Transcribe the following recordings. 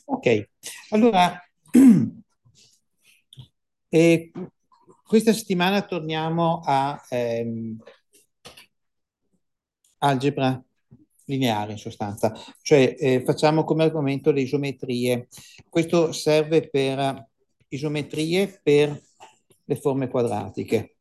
Ok, allora, eh, questa settimana torniamo a algebra lineare in sostanza, cioè facciamo come argomento le isometrie. Questo serve per isometrie per le forme quadratiche.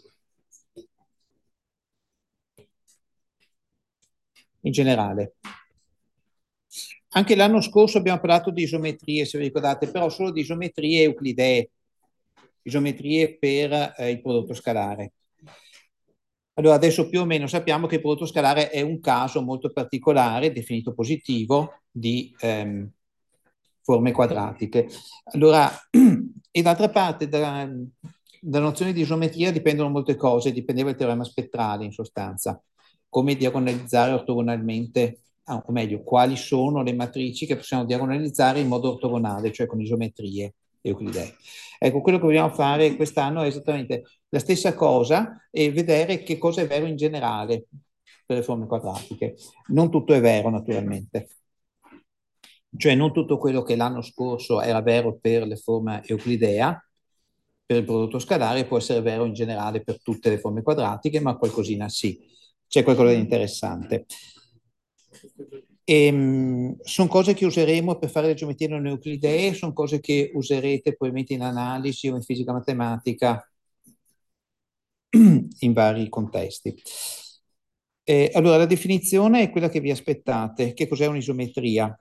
In generale. Anche l'anno scorso abbiamo parlato di isometrie, se vi ricordate, però solo di isometrie euclidee, isometrie per il prodotto scalare. Allora, adesso più o meno sappiamo che il prodotto scalare è un caso molto particolare, definito positivo, di forme quadratiche. Allora, e d'altra parte, dalla nozione di isometria dipendono molte cose, dipendeva il teorema spettrale in sostanza, come diagonalizzare ortogonalmente, o meglio, quali sono le matrici che possiamo diagonalizzare in modo ortogonale, cioè con isometrie euclidee. Ecco, quello che vogliamo fare quest'anno è esattamente la stessa cosa e vedere che cosa è vero in generale per le forme quadratiche. Non tutto è vero, naturalmente. Cioè non tutto quello che l'anno scorso era vero per le forme euclidea, per il prodotto scalare, può essere vero in generale per tutte le forme quadratiche, ma qualcosina sì. C'è qualcosa di interessante. Sono cose che useremo per fare le geometrie non euclidee, sono cose che userete probabilmente in analisi o in fisica matematica in vari contesti. Allora, la definizione è quella che vi aspettate. Che cos'è un'isometria?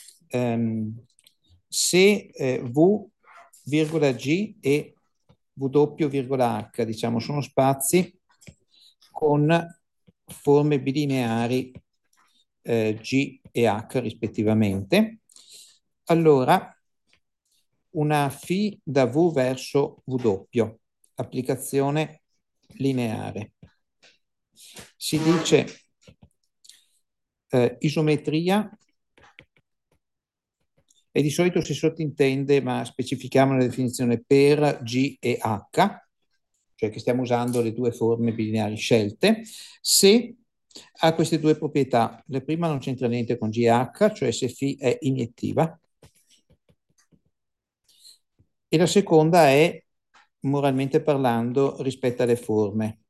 Se V, G e W, H, diciamo, sono spazi con forme bilineari G e H rispettivamente, allora una φ da V verso W, applicazione lineare. Si dice isometria e di solito si sottintende, ma specifichiamo la definizione per G e H, cioè che stiamo usando le due forme bilineari scelte, se ha queste due proprietà. La prima non c'entra niente con G e H, cioè se φ è iniettiva, e la seconda è, moralmente parlando, rispetto alle forme,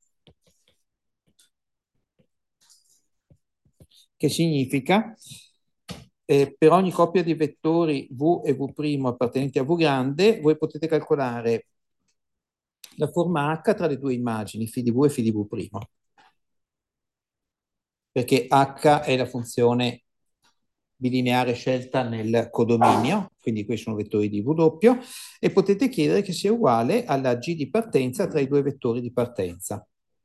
che significa per ogni coppia di vettori V e V' appartenenti a V grande, voi potete calcolare la forma H tra le due immagini, φ di V e φ di V', perché H è la funzione bilineare scelta nel codominio, quindi questi sono vettori di W, e potete chiedere che sia uguale alla G di partenza tra i due vettori di partenza.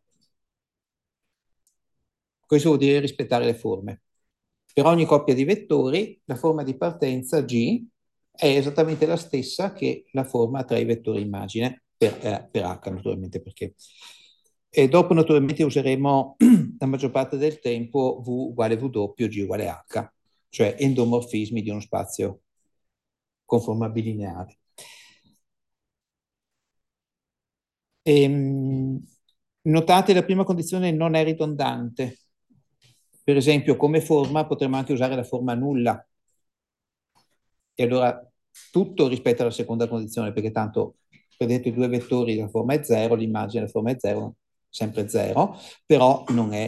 Questo vuol dire rispettare le forme. Per ogni coppia di vettori, la forma di partenza G è esattamente la stessa che la forma tra i vettori immagine, per H naturalmente, perché... E dopo naturalmente useremo la maggior parte del tempo V uguale W, G uguale H, cioè endomorfismi di uno spazio con forma bilineare. Notate la prima condizione non è ridondante. Per esempio, come forma potremmo anche usare la forma nulla. E allora tutto rispetto alla seconda condizione, perché tanto vedete i due vettori, la forma è 0, l'immagine della forma è 0, sempre 0, però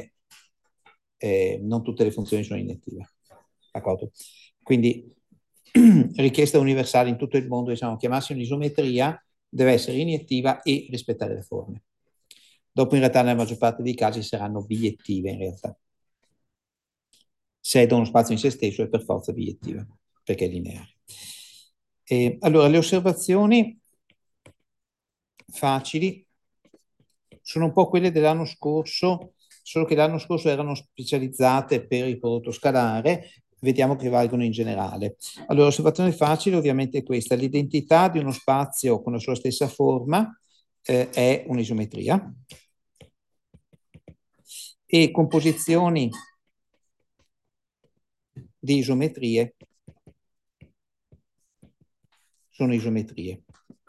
non tutte le funzioni sono iniettive. D'accordo? Quindi richiesta universale in tutto il mondo, diciamo, chiamarsi un'isometria deve essere iniettiva e rispettare le forme. Dopo in realtà nella maggior parte dei casi saranno biettive in realtà. Se è da uno spazio in se stesso è per forza biettiva, perché è lineare. Allora, le osservazioni facili sono un po' quelle dell'anno scorso, solo che l'anno scorso erano specializzate per il prodotto scalare, vediamo che valgono in generale. Allora, l'osservazione facile ovviamente è questa: l'identità di uno spazio con la sua stessa forma è un'isometria, e composizioni di isometrie sono isometrie.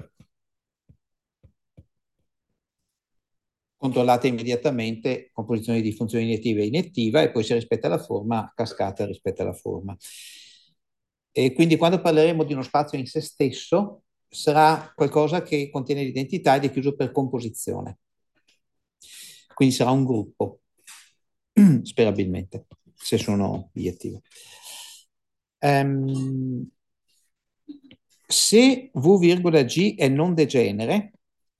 Controllate immediatamente composizione di funzioni iniettive e iniettiva, e poi se rispetta la forma, cascata rispetto alla forma. E quindi quando parleremo di uno spazio in se stesso, sarà qualcosa che contiene l'identità ed è chiuso per composizione. Quindi sarà un gruppo, sperabilmente, se sono obiettivo. Se V,G è non degenere,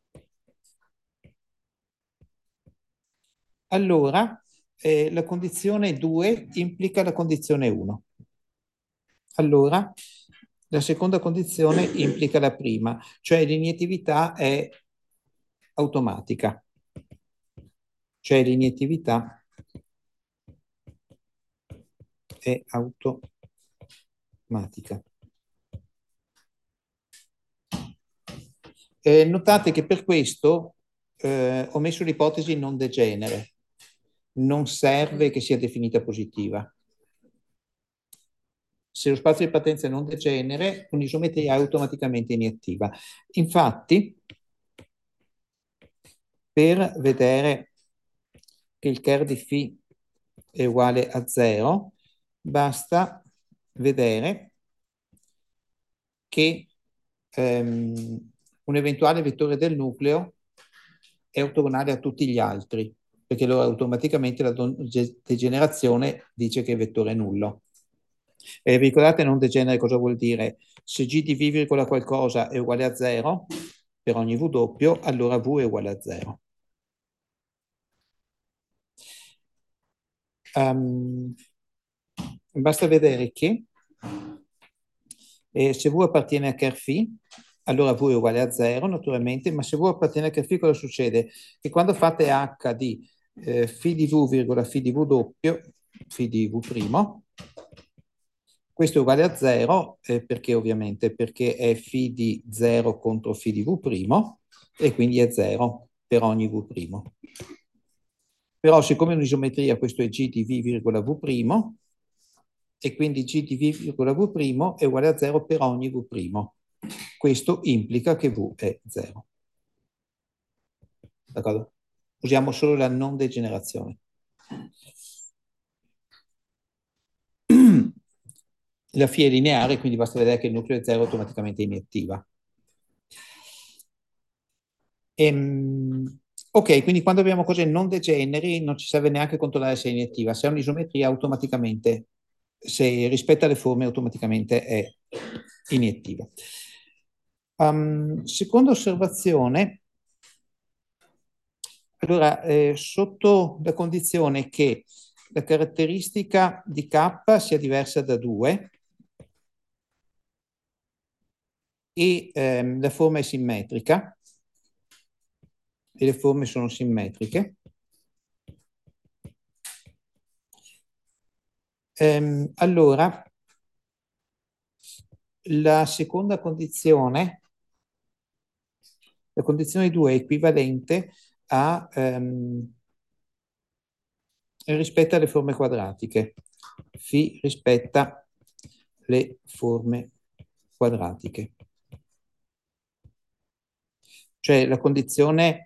allora la condizione 2 implica la condizione 1. Allora la seconda condizione implica la prima, cioè l'iniettività è automatica. Cioè l'iniettività è automatica. Notate che per questo ho messo l'ipotesi non degenere. Non serve che sia definita positiva. Se lo spazio di partenza è non degenere, un'isometria è automaticamente iniettiva. Infatti, per vedere che il kerr di φ è uguale a 0, basta vedere che un eventuale vettore del nucleo è ortogonale a tutti gli altri, perché allora automaticamente la degenerazione dice che il vettore è nullo. Vi ricordate non degenere cosa vuol dire? Se g di v virgola qualcosa è uguale a 0 per ogni v doppio, allora v è uguale a 0. Basta vedere che se v appartiene a kerr φ, allora v è uguale a 0 naturalmente, ma se v appartiene a kerr φ cosa succede? Che quando fate h di φ di v virgola φ di v doppio, φ di v primo, questo è uguale a 0 perché ovviamente perché è φ di 0 contro φ di v primo e quindi è 0 per ogni v primo. Però siccome è un'isometria questo è g di v virgola v primo e quindi g di v virgola v primo è uguale a 0 per ogni v primo. Questo implica che v è 0. D'accordo? Usiamo solo la non degenerazione. La φ è lineare, quindi basta vedere che il nucleo è 0 automaticamente iniettiva. Ok, quindi quando abbiamo cose non degeneri non ci serve neanche controllare se è iniettiva. Se è un'isometria automaticamente, se rispetta le forme automaticamente è iniettiva. Seconda osservazione, allora, sotto la condizione che la caratteristica di K sia diversa da 2 e la forma è simmetrica, e le forme sono simmetriche, allora la seconda condizione, la condizione 2 è equivalente a rispetta alle forme quadratiche. Φ rispetta le forme quadratiche. Cioè la condizione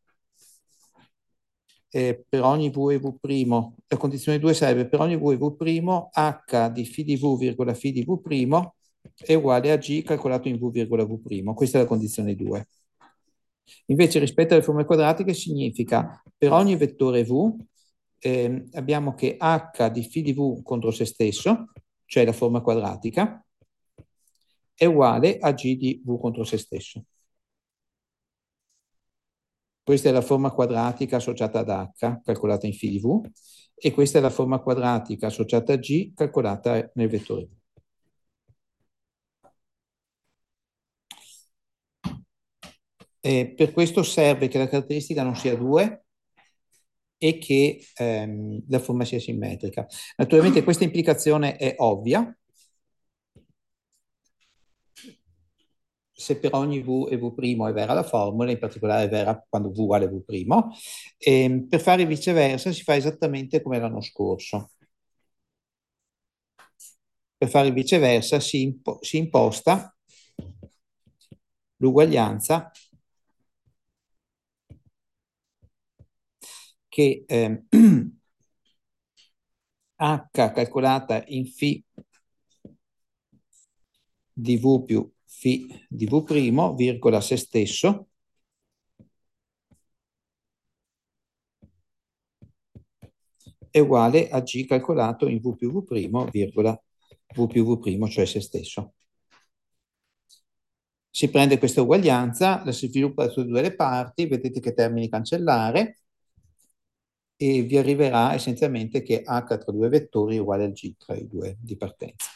per ogni v e v', la condizione 2 sarebbe per ogni v e v', h di φ di v virgola φ di v' è uguale a g calcolato in v virgola v'. Questa è la condizione 2. Invece rispetto alle forme quadratiche significa per ogni vettore v abbiamo che h di φ di v contro se stesso, cioè la forma quadratica, è uguale a g di v contro se stesso. Questa è la forma quadratica associata ad h, calcolata in φ di v, e questa è la forma quadratica associata a g, calcolata nel vettore v. Per questo serve che la caratteristica non sia 2 e che la forma sia simmetrica. Naturalmente questa implicazione è ovvia. Se per ogni v e v' è vera la formula, in particolare è vera quando v uguale v', per fare viceversa si fa esattamente come l'anno scorso. Per fare viceversa si imposta l'uguaglianza che h calcolata in φ dv più φ dv', virgola se stesso, è uguale a G calcolato in V più V', virgola V più V', cioè se stesso. Si prende questa uguaglianza, la si sviluppa su due le parti, vedete che termini cancellare, e vi arriverà essenzialmente che H tra due vettori è uguale al G tra i due di partenza.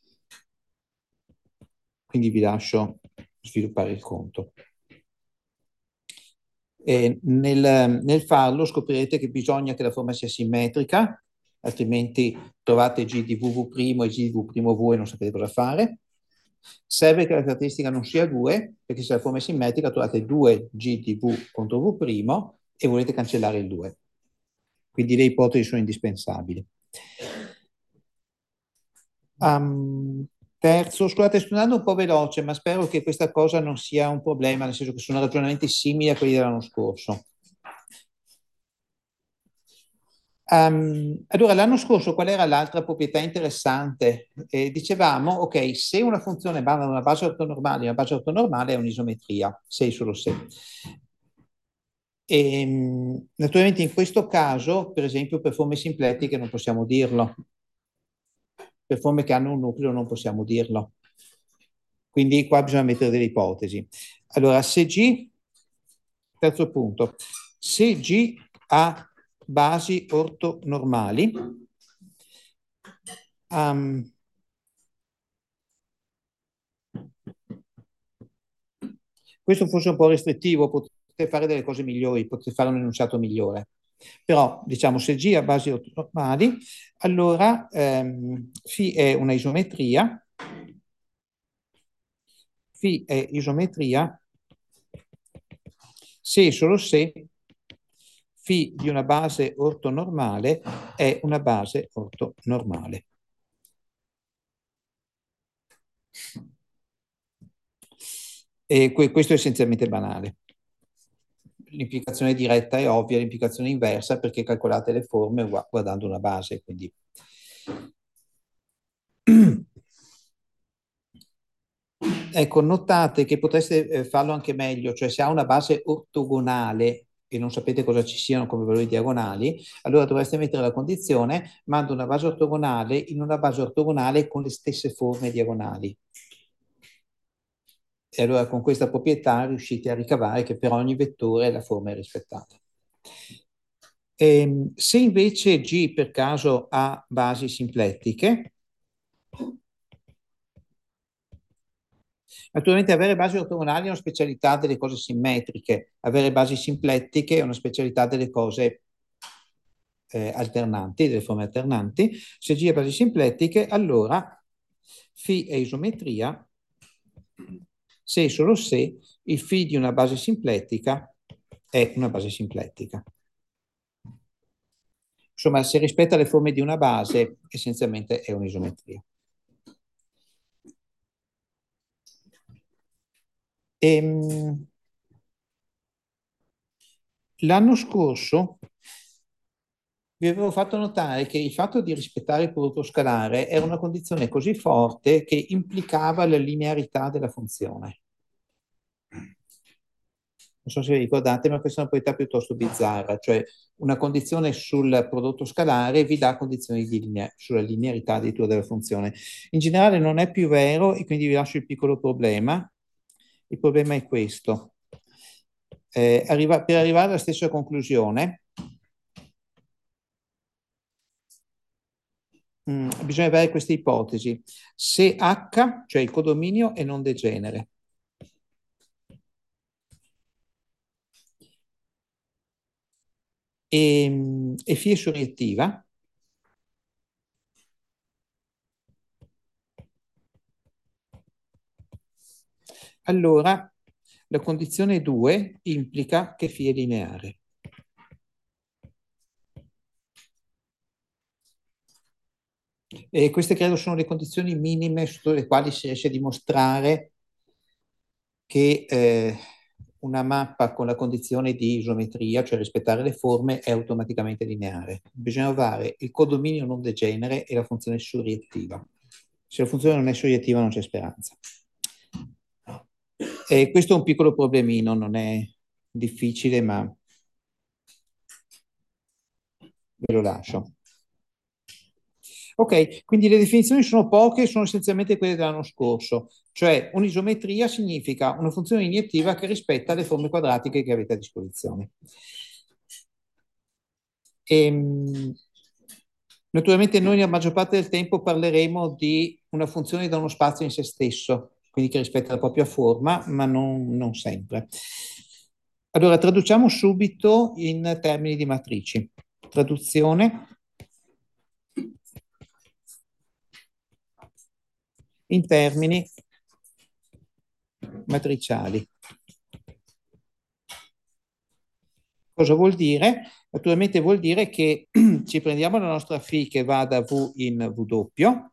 Quindi vi lascio sviluppare il conto. E nel farlo scoprirete che bisogna che la forma sia simmetrica, altrimenti trovate G di VV' e G di V'' e non sapete cosa fare. Serve che la caratteristica non sia 2, perché se la forma è simmetrica trovate 2 G di V contro V' e volete cancellare il 2. Quindi le ipotesi sono indispensabili. Terzo, scusate, sto andando un po' veloce, ma spero che questa cosa non sia un problema, nel senso che sono ragionamenti simili a quelli dell'anno scorso. Allora, l'anno scorso qual era l'altra proprietà interessante? Dicevamo, ok, se una funzione va da una base ortonormale, una base ortonormale è un'isometria, se e solo se. Naturalmente in questo caso, per esempio, per forme simpletiche non possiamo dirlo. Per forme che hanno un nucleo non possiamo dirlo. Quindi qua bisogna mettere delle ipotesi. Allora, se G, terzo punto, se G ha basi ortonormali, questo forse è un po' restrittivo, potete fare delle cose migliori, potete fare un enunciato migliore. Però, diciamo, se G ha basi ortonormali, allora Φ è una isometria, Φ è isometria se e solo se Φ di una base ortonormale è una base ortonormale. E questo è essenzialmente banale. L'implicazione diretta è ovvia, l'implicazione inversa perché calcolate le forme guardando una base. Quindi. Ecco, notate che potreste farlo anche meglio, cioè se ha una base ortogonale e non sapete cosa ci siano come valori diagonali, allora dovreste mettere la condizione: mando una base ortogonale in una base ortogonale con le stesse forme diagonali. E allora con questa proprietà riuscite a ricavare che per ogni vettore la forma è rispettata. Se invece G per caso ha basi simplettiche, naturalmente avere basi ortogonali è una specialità delle cose simmetriche, avere basi simplettiche è una specialità delle cose alternanti, delle forme alternanti. Se G ha basi simplettiche, allora Φ è isometria se e solo se il Φ di una base simplettica è una base simplettica. Insomma, se rispetta le forme di una base, essenzialmente è un'isometria. L'anno scorso vi avevo fatto notare che il fatto di rispettare il prodotto scalare era una condizione così forte che implicava la linearità della funzione. Non so se vi ricordate, ma questa è una proprietà piuttosto bizzarra, cioè una condizione sul prodotto scalare vi dà condizioni sulla linearità addirittura della funzione. In generale non è più vero e quindi vi lascio il piccolo problema. Il problema è questo. Per arrivare alla stessa conclusione, bisogna avere queste ipotesi. Se H, cioè il codominio, è non degenere, e Φ è soriettiva, allora la condizione 2 implica che Φ è lineare. E queste credo sono le condizioni minime sotto le quali si riesce a dimostrare che una mappa con la condizione di isometria, cioè rispettare le forme, è automaticamente lineare. Bisogna usare il codominio non degenere e la funzione suriettiva. Se la funzione non è soiettiva non c'è speranza. E questo è un piccolo problemino, non è difficile, ma ve lo lascio. Ok, quindi le definizioni sono poche, sono essenzialmente quelle dell'anno scorso, cioè un'isometria significa una funzione iniettiva che rispetta le forme quadratiche che avete a disposizione. Naturalmente noi nella maggior parte del tempo parleremo di una funzione da uno spazio in se stesso, quindi che rispetta la propria forma, ma non sempre. Allora, traduciamo subito in termini di matrici. Traduzione in termini matriciali. Cosa vuol dire? Naturalmente vuol dire che ci prendiamo la nostra φ che va da V in W,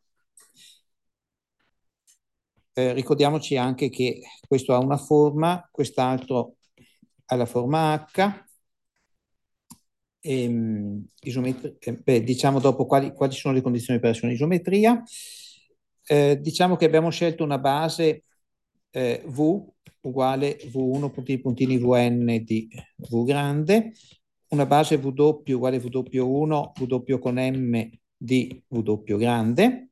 ricordiamoci anche che questo ha una forma, quest'altro ha la forma H. Diciamo dopo quali sono le condizioni per essere un'isometria. Diciamo che abbiamo scelto una base V uguale V1 puntini puntini Vn di V grande, una base W uguale W1 W con M di W grande.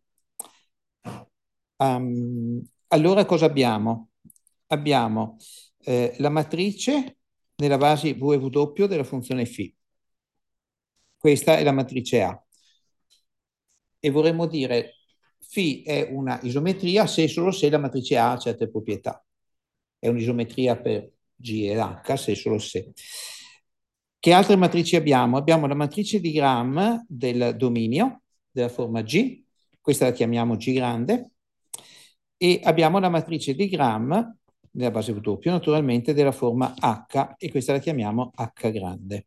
Allora cosa abbiamo? Abbiamo la matrice nella base V e W della funzione φ. Questa è la matrice A. E vorremmo dire φ è una isometria se e solo se la matrice A ha certe proprietà. È un'isometria per G e H se e solo se. Che altre matrici abbiamo? Abbiamo la matrice di Gram del dominio della forma G, questa la chiamiamo G grande, e abbiamo la matrice di Gram della base W, naturalmente della forma H, e questa la chiamiamo H grande.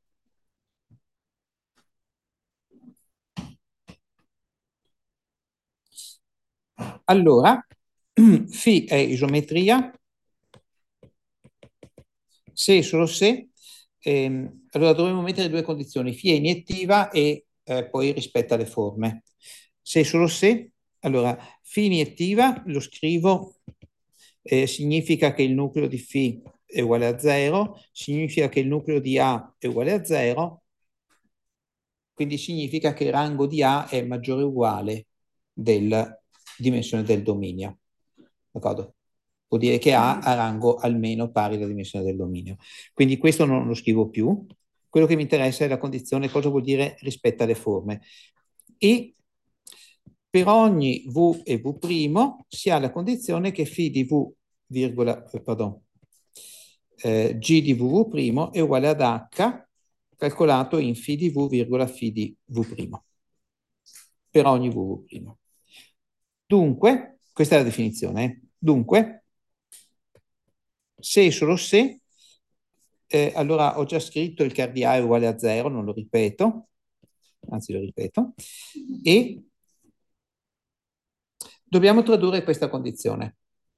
Allora, φ è isometria se e solo se, allora dovremmo mettere due condizioni, φ è iniettiva e poi rispetta le forme. Se e solo se, allora φ iniettiva lo scrivo, significa che il nucleo di φ è uguale a 0, significa che il nucleo di A è uguale a 0, quindi significa che il rango di A è maggiore o uguale della dimensione del dominio. D'accordo? Vuol dire che A ha rango almeno pari alla dimensione del dominio. Quindi questo non lo scrivo più. Quello che mi interessa è la condizione, cosa vuol dire rispetto alle forme. E per ogni V e V' si ha la condizione che φ di V, G di VV' è uguale ad H calcolato in φ di V, φ di V' per ogni VV'. Dunque, questa è la definizione. Dunque, se e solo se, allora ho già scritto il ker di A è uguale a 0, non lo ripeto, anzi lo ripeto, e dobbiamo tradurre questa condizione.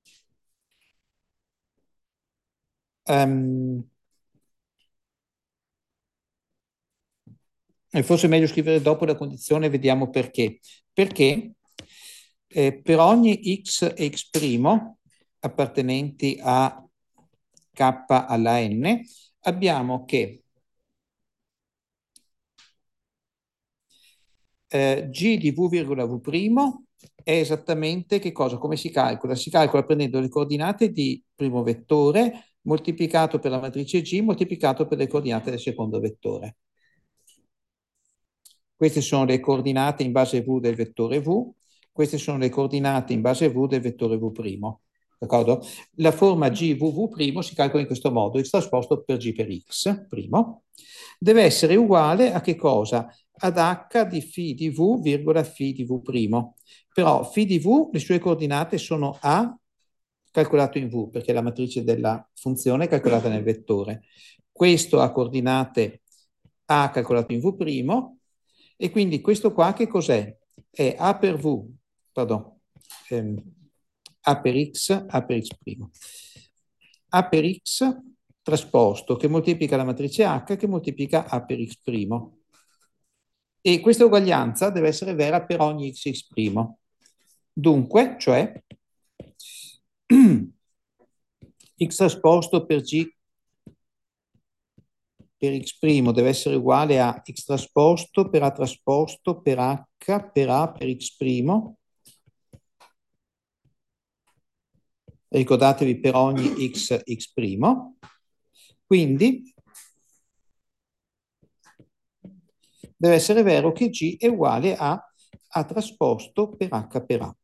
E forse è meglio scrivere dopo la condizione, vediamo perché. Perché per ogni x e x' appartenenti a k alla n, abbiamo che g di v,v' è esattamente che cosa? Come si calcola? Si calcola prendendo le coordinate di primo vettore moltiplicato per la matrice G moltiplicato per le coordinate del secondo vettore. Queste sono le coordinate in base V del vettore V, queste sono le coordinate in base V del vettore V'. D'accordo? La forma GVV' si calcola in questo modo, x trasposto per G per x', deve essere uguale a che cosa? Ad H di φ di V, φ di V'. Però φ di V, le sue coordinate sono A calcolato in V, perché la matrice della funzione è calcolata nel vettore. Questo ha coordinate A calcolato in V', e quindi questo qua che cos'è? È A per V, pardon, A per X, A per X'. A per X trasposto che moltiplica la matrice H che moltiplica A per X'. E questa uguaglianza deve essere vera per ogni x'. Dunque, cioè, x trasposto per g per x' deve essere uguale a x trasposto per a trasposto per h per a per x'. Ricordatevi per ogni x, x'. Quindi deve essere vero che G è uguale a trasposto per H per A.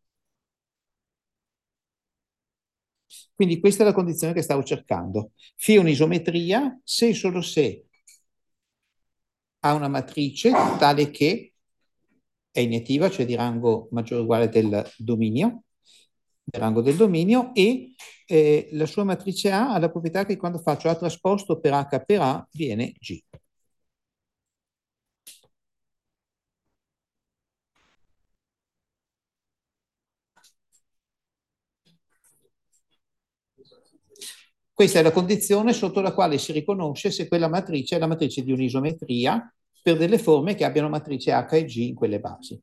Quindi questa è la condizione che stavo cercando. Φ è un'isometria se e solo se ha una matrice tale che è iniettiva, cioè di rango maggiore o uguale del dominio, e la sua matrice A ha la proprietà che quando faccio A trasposto per H per A viene G. Questa è la condizione sotto la quale si riconosce se quella matrice è la matrice di un'isometria per delle forme che abbiano matrice H e G in quelle basi.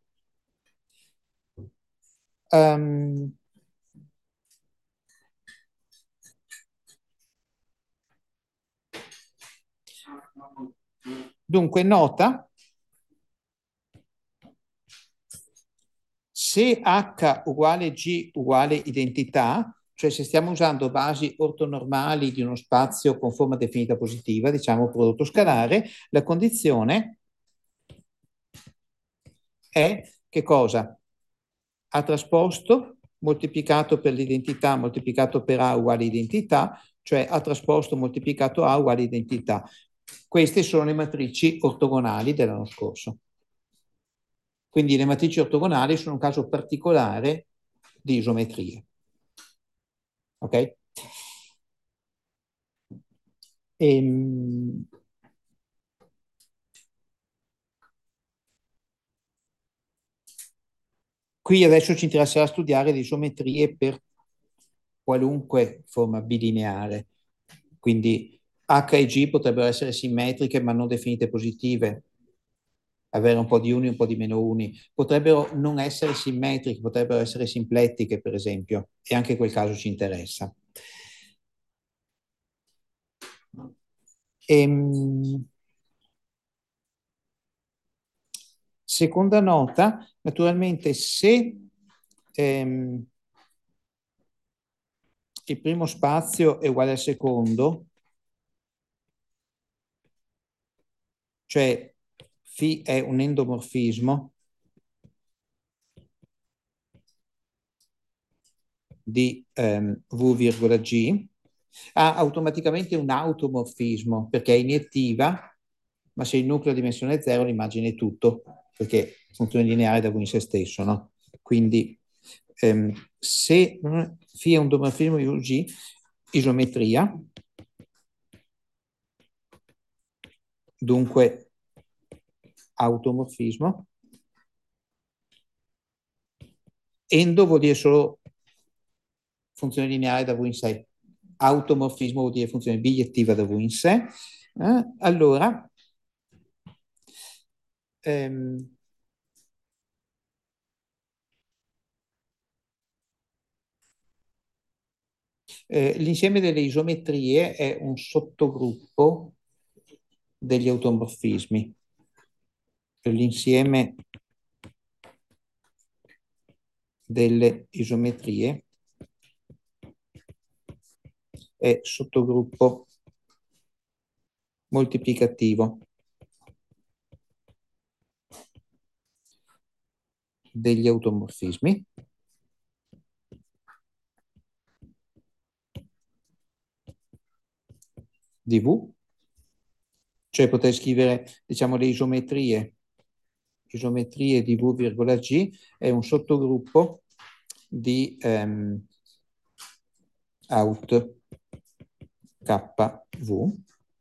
Um, Dunque, nota, se H uguale G uguale identità, cioè se stiamo usando basi ortonormali di uno spazio con forma definita positiva, diciamo prodotto scalare, la condizione è che cosa? A trasposto moltiplicato per l'identità moltiplicato per A uguale identità, cioè A trasposto moltiplicato A uguale identità. Queste sono le matrici ortogonali dell'anno scorso. Quindi le matrici ortogonali sono un caso particolare di isometrie. Ok? Ehm, Qui adesso ci interesserà studiare le isometrie per qualunque forma bilineare. Quindi H e G potrebbero essere simmetriche ma non definite positive, avere un po' di uni e un po' di meno uni. Potrebbero non essere simmetriche, potrebbero essere simplettiche, per esempio, e anche quel caso ci interessa. Seconda nota, naturalmente se il primo spazio è uguale al secondo, cioè φ è un endomorfismo di V,G, ha automaticamente un automorfismo perché è iniettiva, ma se il nucleo ha dimensione 0 l'immagine è tutto, perché funzione lineare da V in se stesso, no? Quindi se φ è un endomorfismo di VG, isometria, dunque automorfismo. Endo vuol dire solo funzione lineare da V in sé. Automorfismo vuol dire funzione bigliettiva da V in sé. Allora, l'insieme delle isometrie è un sottogruppo degli automorfismi. L'insieme delle isometrie è sottogruppo moltiplicativo degli automorfismi di V, cioè potrei scrivere, diciamo, le isometrie di V,G è un sottogruppo di out KV.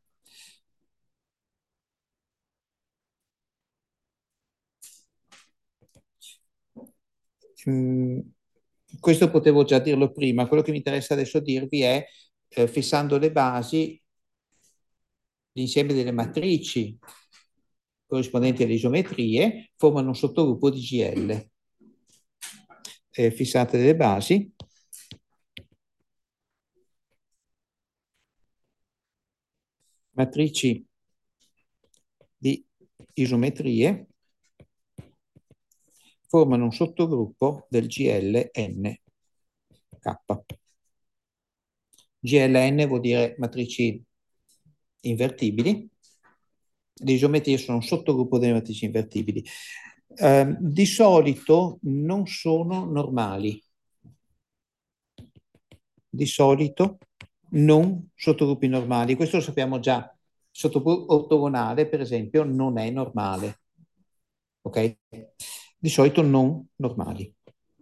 Questo potevo già dirlo prima, quello che mi interessa adesso dirvi è, fissando le basi, l'insieme delle matrici corrispondenti alle isometrie formano un sottogruppo di GL. fissate delle basi. Matrici di isometrie formano un sottogruppo del GLNK. GLN vuol dire matrici invertibili. Le isometrie sono un sottogruppo delle matrici invertibili. Di solito non sono normali. Di solito non sottogruppi normali. Questo lo sappiamo già. Sottogruppo ortogonale, per esempio, non è normale. Ok? Di solito non normali.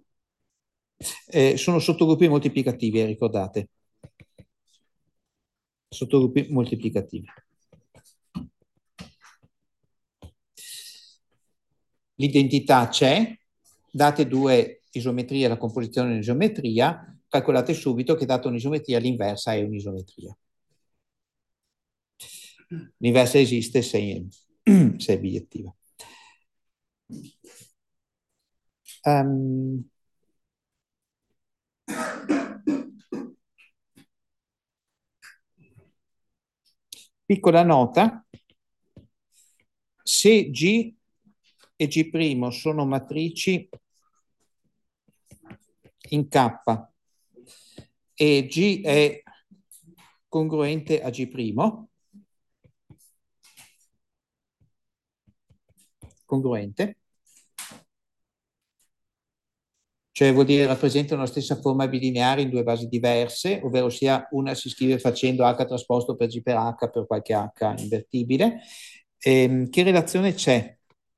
Sono sottogruppi moltiplicativi, ricordate. Sottogruppi moltiplicativi. L'identità c'è, date due isometrie alla composizione di un'isometria, calcolate subito che data un'isometria l'inversa è un'isometria. L'inversa esiste se è bigliettiva. Piccola nota, se G e G' sono matrici in K e G è congruente a G', congruente, cioè vuol dire rappresentano la stessa forma bilineare in due basi diverse, ovvero sia una si scrive facendo H trasposto per G per H per qualche H invertibile. Che relazione c'è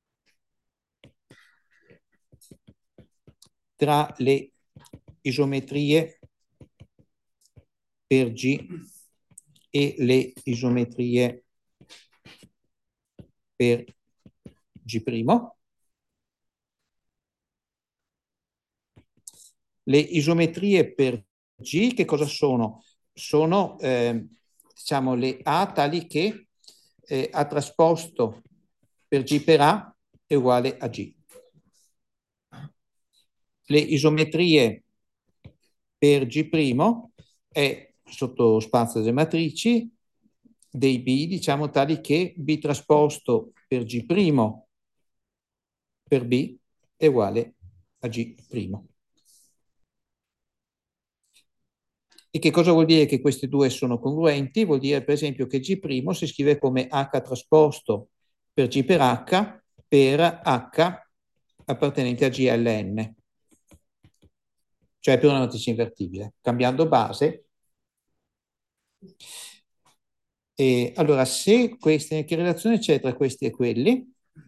tra le isometrie per G e le isometrie per G'? Le isometrie per G che cosa sono? Sono diciamo le A tali che A trasposto per G per A è uguale a G. Le isometrie per G' è sotto spazio delle matrici dei B, diciamo tali che B trasposto per G' per B è uguale a G'. E che cosa vuol dire che questi due sono congruenti? Vuol dire per esempio che G' si scrive come H trasposto per G per H appartenente a GLN, cioè per una matrice invertibile. Cambiando base, e allora che relazione c'è tra questi e quelli?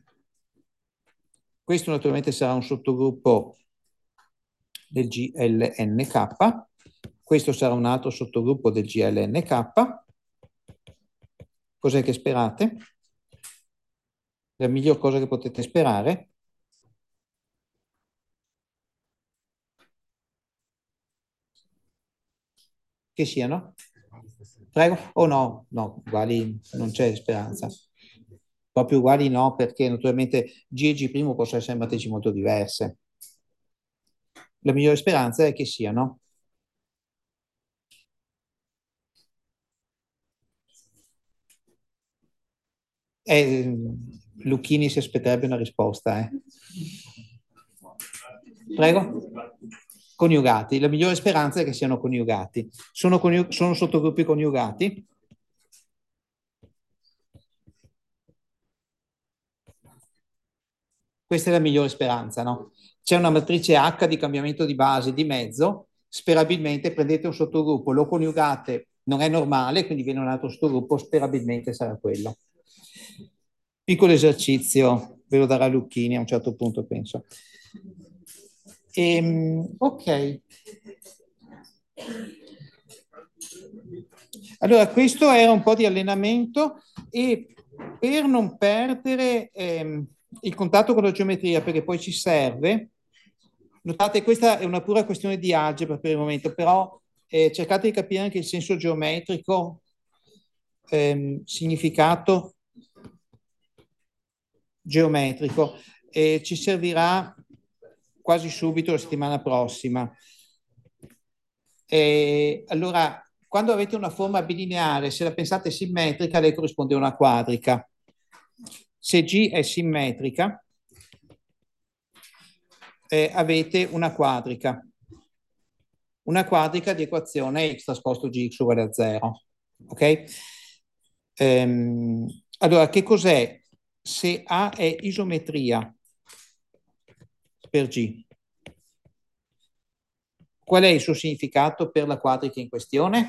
Questo naturalmente sarà un sottogruppo del GLNK, questo sarà un altro sottogruppo del GLNK. Cos'è che sperate? La miglior cosa che potete sperare? Che siano? Prego? Oh no, no, uguali non c'è speranza. Proprio uguali no, perché naturalmente G e G' possono essere matrici molto diverse. La migliore speranza è che siano. Lucchini si aspetterebbe una risposta. Prego? Coniugati. La migliore speranza è che siano coniugati. Sono sottogruppi coniugati? Questa è la migliore speranza, no? C'è una matrice H di cambiamento di base di mezzo, sperabilmente prendete un sottogruppo, lo coniugate, non è normale, quindi viene un altro sottogruppo, sperabilmente sarà quello. Piccolo esercizio, ve lo darà Lucchini a un certo punto, penso. Ok. Allora, questo era un po' di allenamento e per non perdere il contatto con la geometria, perché poi ci serve, notate, questa è una pura questione di algebra per il momento, però cercate di capire anche il senso geometrico, significato geometrico. Ci servirà quasi subito la settimana prossima. Allora, quando avete una forma bilineare, se la pensate simmetrica, lei corrisponde a una quadrica. Se G è simmetrica, avete una quadrica di equazione x trasposto gx uguale a 0. Ok? Allora, che cos'è? Se A è isometria per G, qual è il suo significato per la quadrica in questione?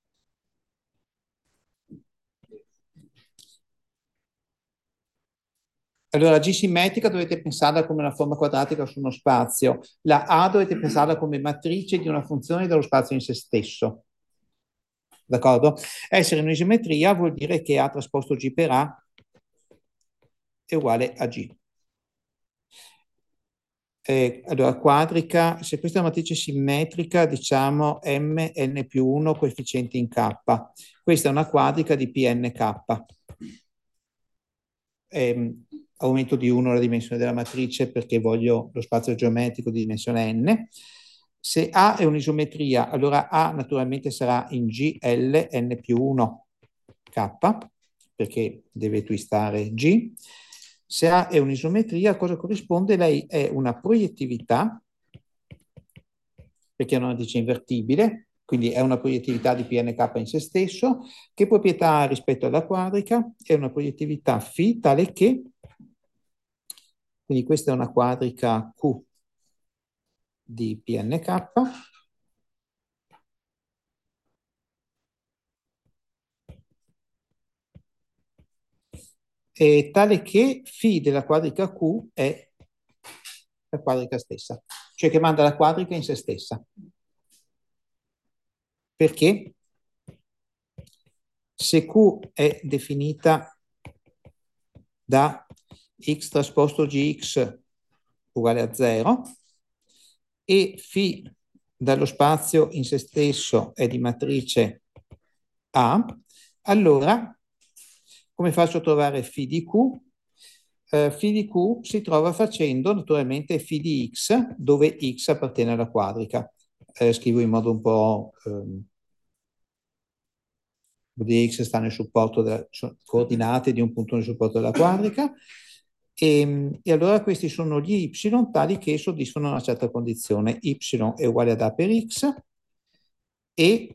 Allora, G simmetrica dovete pensarla come una forma quadratica su uno spazio. La A dovete pensarla come matrice di una funzione dello spazio in se stesso. D'accordo? Essere in isometria vuol dire che A trasposto G per A è uguale a G. Allora, quadrica, se questa è una matrice simmetrica, diciamo mn più 1 coefficienti in K. Questa è una quadrica di PNK. Aumento di 1 la dimensione della matrice perché voglio lo spazio geometrico di dimensione n. Se A è un'isometria, allora A naturalmente sarà in GL n più 1 K, perché deve twistare G. Se A è un'isometria, a cosa corrisponde? Lei è una proiettività, perché è una matrice invertibile, quindi è una proiettività di PNK in se stesso. Che proprietà ha rispetto alla quadrica? È una proiettività φ tale che, quindi questa è una quadrica Q di PNK, e tale che φ della quadrica Q è la quadrica stessa, cioè che manda la quadrica in se stessa. Perché? Se Q è definita da x trasposto gx uguale a 0 e φ dallo spazio in se stesso è di matrice A, allora come faccio a trovare φ di Q? Φ di Q si trova facendo naturalmente φ di x, dove x appartiene alla quadrica. Scrivo in modo un po'... dx sta nel supporto delle coordinate di un punto nel supporto della quadrica, e allora questi sono gli y tali che soddisfano una certa condizione. Y è uguale ad A per x e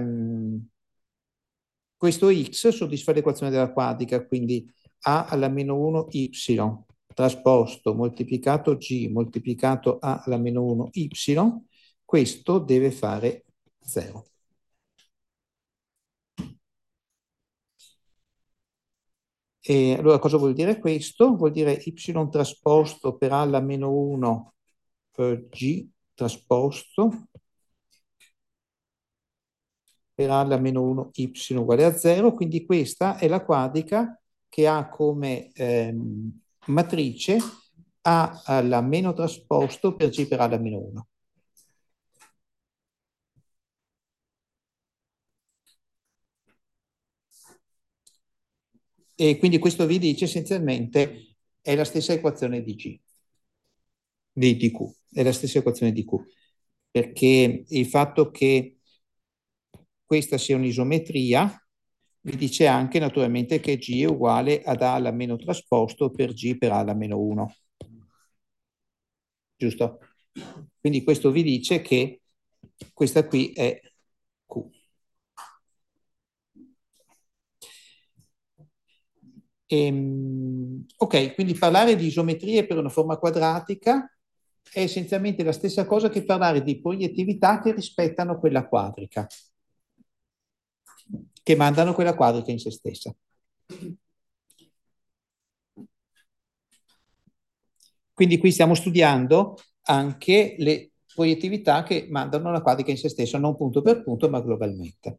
questo x soddisfa l'equazione della quadrica, quindi A alla meno 1 y trasposto moltiplicato G moltiplicato A alla meno 1 y, questo deve fare 0. E allora cosa vuol dire questo? Vuol dire y trasposto per A alla meno 1 G trasposto per A alla meno 1 y uguale a 0, quindi questa è la quadrica che ha come matrice A alla meno trasposto per G per A alla meno 1. E quindi questo vi dice essenzialmente è la stessa equazione di G, di Q, è la stessa equazione di Q, perché il fatto che questa sia un'isometria vi dice anche naturalmente che G è uguale ad A alla meno trasposto per G per A alla meno 1. Giusto? Quindi questo vi dice che questa qui è Q. Ok, quindi parlare di isometrie per una forma quadratica è essenzialmente la stessa cosa che parlare di proiettività che rispettano quella quadrica, che mandano quella quadrica in se stessa. Quindi qui stiamo studiando anche le proiettività che mandano la quadrica in se stessa, non punto per punto, ma globalmente.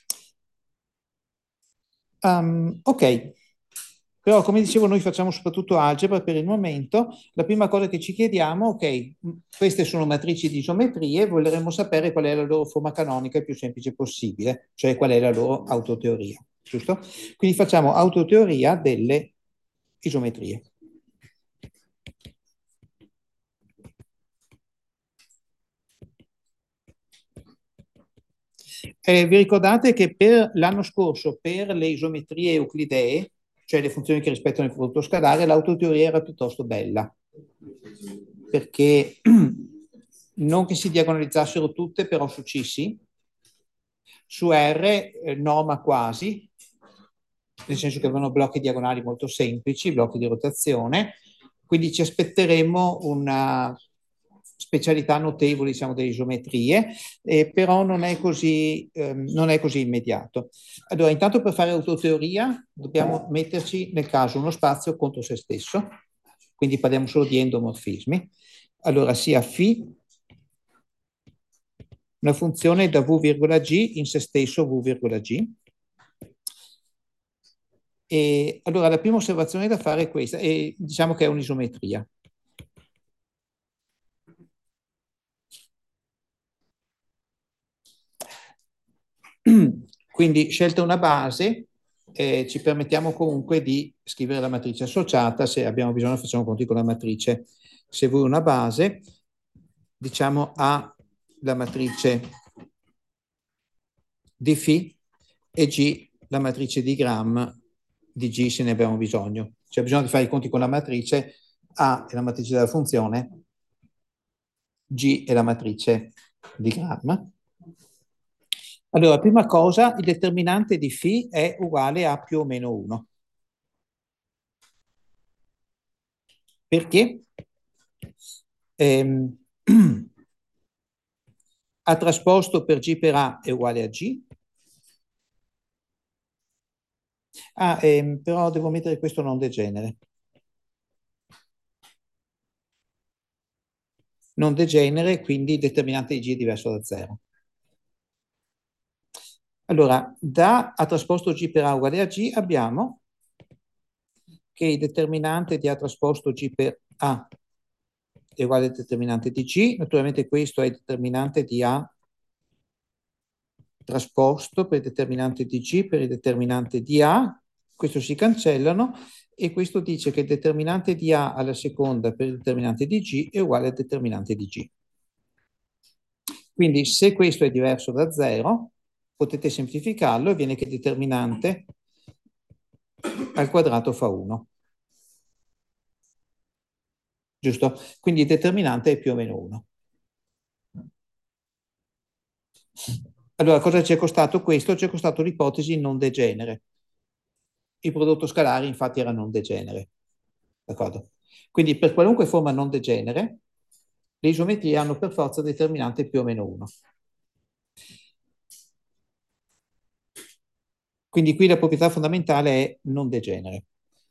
Ok, però come dicevo noi facciamo soprattutto algebra per il momento. La prima cosa che ci chiediamo, ok, queste sono matrici di isometrie, voleremmo sapere qual è la loro forma canonica il più semplice possibile, cioè qual è la loro autoteoria, giusto? Quindi facciamo autoteoria delle isometrie. Vi ricordate che per l'anno scorso, per le isometrie euclidee, cioè le funzioni che rispettano il prodotto scalare, l'autoteoria era piuttosto bella, perché non che si diagonalizzassero tutte, però su C sì, su R no, ma quasi, nel senso che avevano blocchi diagonali molto semplici, blocchi di rotazione, quindi ci aspetteremo una specialità notevole, diciamo, delle isometrie, però non è così immediato. Allora, intanto per fare autoteoria dobbiamo metterci nel caso uno spazio contro se stesso, quindi parliamo solo di endomorfismi. Allora, sia φ una funzione da v,g in se stesso v,g. E allora la prima osservazione da fare è questa, e diciamo che è un'isometria. Quindi scelta una base, ci permettiamo comunque di scrivere la matrice associata, se abbiamo bisogno facciamo conti con la matrice. Se vuoi una base, diciamo A la matrice di φ e G la matrice di gram di G se ne abbiamo bisogno. C'è bisogno di fare i conti con la matrice, A è la matrice della funzione, G è la matrice di gram. Allora, prima cosa, il determinante di φ è uguale a più o meno 1. Perché? Ehm, A trasposto per G per A è uguale a G. Però devo mettere questo non degenere. Non degenere, quindi il determinante di G è diverso da 0. Allora, da A trasposto G per A uguale a G abbiamo che il determinante di A trasposto G per A è uguale al determinante di G. Naturalmente questo è il determinante di A trasposto per il determinante di G per il determinante di A. Questo si cancellano e questo dice che il determinante di A alla seconda per il determinante di G è uguale al determinante di G. Quindi se questo è diverso da 0, potete semplificarlo e viene che il determinante al quadrato fa 1. Giusto? Quindi il determinante è più o meno 1. Allora, cosa ci è costato questo? Ci è costato l'ipotesi non degenere. Il prodotto scalare infatti era non degenere. D'accordo? Quindi per qualunque forma non degenere, le isometrie hanno per forza determinante più o meno 1. Quindi qui la proprietà fondamentale è non degenere.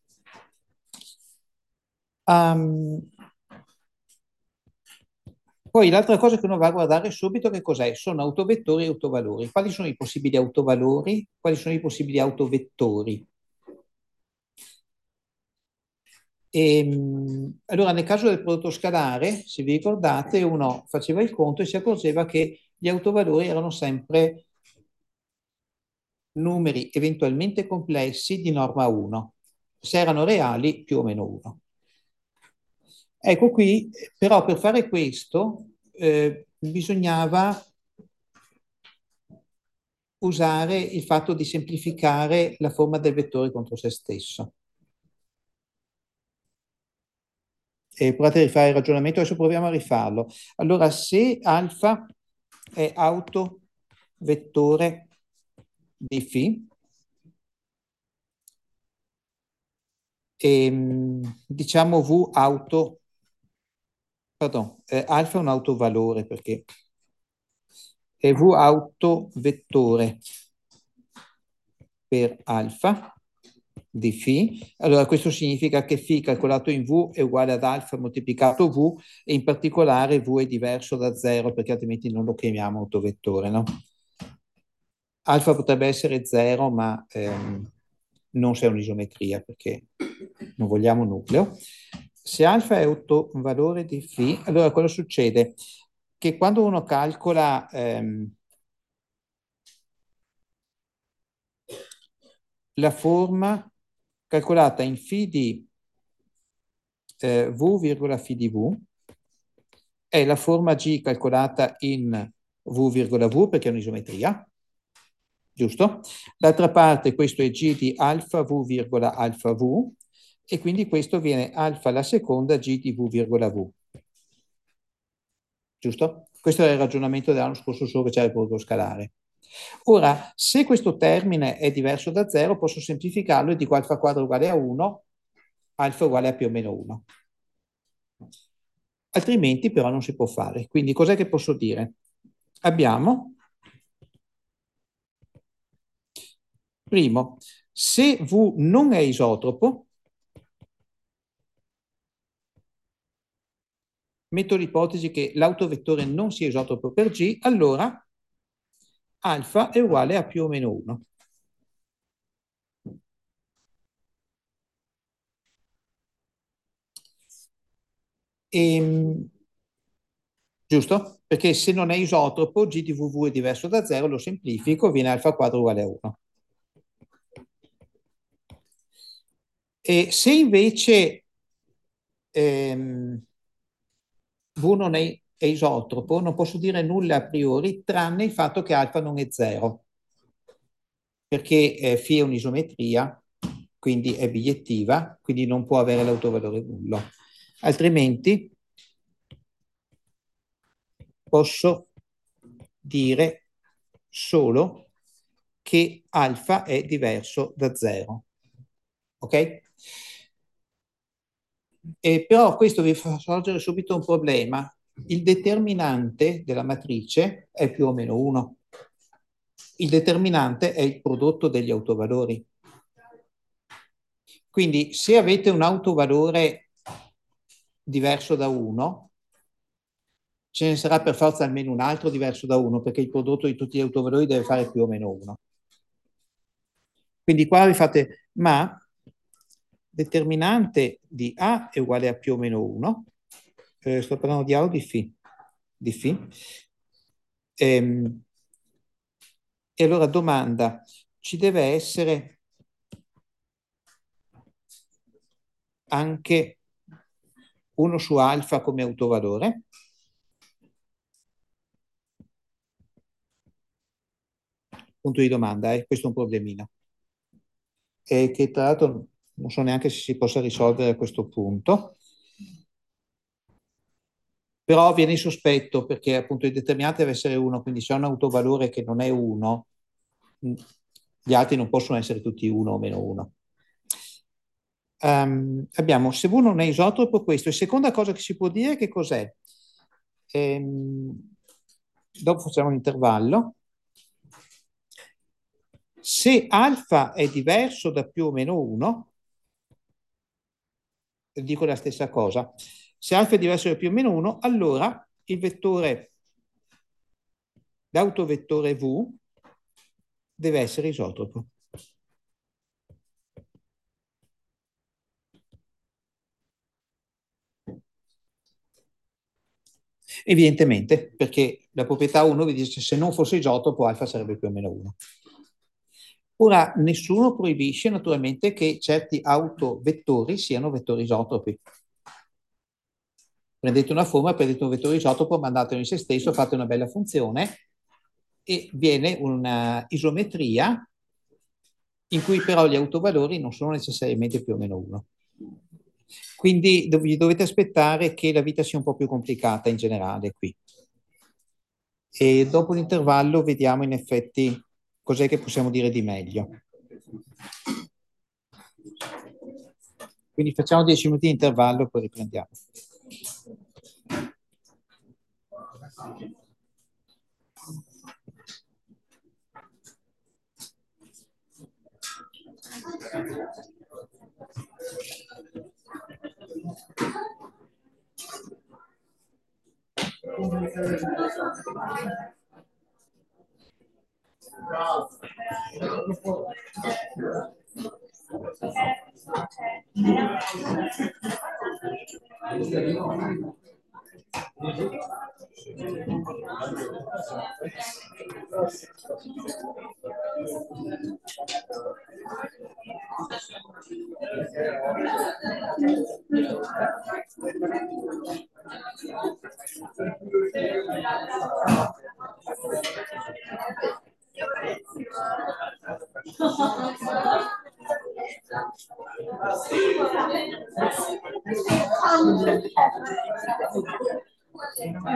Poi l'altra cosa che uno va a guardare subito che cos'è? Sono autovettori e autovalori. Quali sono i possibili autovalori? Quali sono i possibili autovettori? Allora, nel caso del prodotto scalare, se vi ricordate, uno faceva il conto e si accorgeva che gli autovalori erano sempre numeri eventualmente complessi di norma 1, se erano reali più o meno 1. Ecco qui, però per fare questo bisognava usare il fatto di semplificare la forma del vettore contro se stesso. Provate a rifare il ragionamento, adesso proviamo a rifarlo. Allora, se alfa è autovettore di φ, diciamo V auto, pardon, alfa è un autovalore perché è V autovettore per alfa di φ. Allora questo significa che φ calcolato in V è uguale ad alfa moltiplicato V e in particolare V è diverso da 0 perché altrimenti non lo chiamiamo autovettore, no? Alfa potrebbe essere 0 ma non se è un'isometria perché non vogliamo nucleo. Se alfa è un valore di φ, allora cosa succede? Che quando uno calcola la forma calcolata in φ di v, φ di v, è la forma G calcolata in v, v perché è un'isometria, giusto? D'altra parte questo è G di alfa V virgola alfa V e quindi questo viene alfa alla seconda G di V virgola V. Giusto? Questo è il ragionamento dell'anno scorso, solo che c'era il prodotto scalare. Ora, se questo termine è diverso da 0, posso semplificarlo e dico alfa quadro uguale a 1, alfa uguale a più o meno 1. Altrimenti però non si può fare. Quindi cos'è che posso dire? Abbiamo, primo, se V non è isotropo, metto l'ipotesi che l'autovettore non sia isotropo per G, allora alfa è uguale a più o meno 1. Giusto? Perché se non è isotropo, G di VV è diverso da 0, lo semplifico, viene alfa quadro uguale a 1. E se invece V non è isotropo, non posso dire nulla a priori, tranne il fatto che alfa non è 0, perché Φ è un'isometria, quindi è bigliettiva, quindi non può avere l'autovalore nullo. Altrimenti posso dire solo che alfa è diverso da 0. Ok? Però questo vi fa sorgere subito un problema. Il determinante della matrice è più o meno 1. Il determinante è il prodotto degli autovalori. Quindi se avete un autovalore diverso da 1, ce ne sarà per forza almeno un altro diverso da 1, perché il prodotto di tutti gli autovalori deve fare più o meno 1. Quindi qua vi fate, ma determinante di A è uguale a più o meno 1. Sto parlando di A o di Φ? Di Φ. E allora domanda, ci deve essere anche 1 su alfa come autovalore? Punto di domanda, questo è un problemino. E che tra l'altro non so neanche se si possa risolvere a questo punto. Però viene in sospetto perché appunto il determinante deve essere 1, quindi se ho un autovalore che non è 1, gli altri non possono essere tutti 1 o meno 1. Abbiamo, se V non è isotropo, questo. E seconda cosa che si può dire, che cos'è? Dopo facciamo un intervallo. Se alfa è diverso da più o meno 1, dico la stessa cosa. Se alfa è diverso da più o meno 1, allora il vettore, l'autovettore V deve essere isotropo. Evidentemente, perché la proprietà 1 vi dice se non fosse isotropo alfa sarebbe più o meno 1. Ora, nessuno proibisce naturalmente che certi autovettori siano vettori isotropi. Prendete una forma, prendete un vettore isotropo, mandatelo in se stesso, fate una bella funzione e viene una isometria in cui però gli autovalori non sono necessariamente più o meno 1. Quindi dovete aspettare che la vita sia un po' più complicata in generale qui. E dopo l'intervallo vediamo in effetti cos'è che possiamo dire di meglio. Quindi facciamo 10 minuti di intervallo e poi riprendiamo.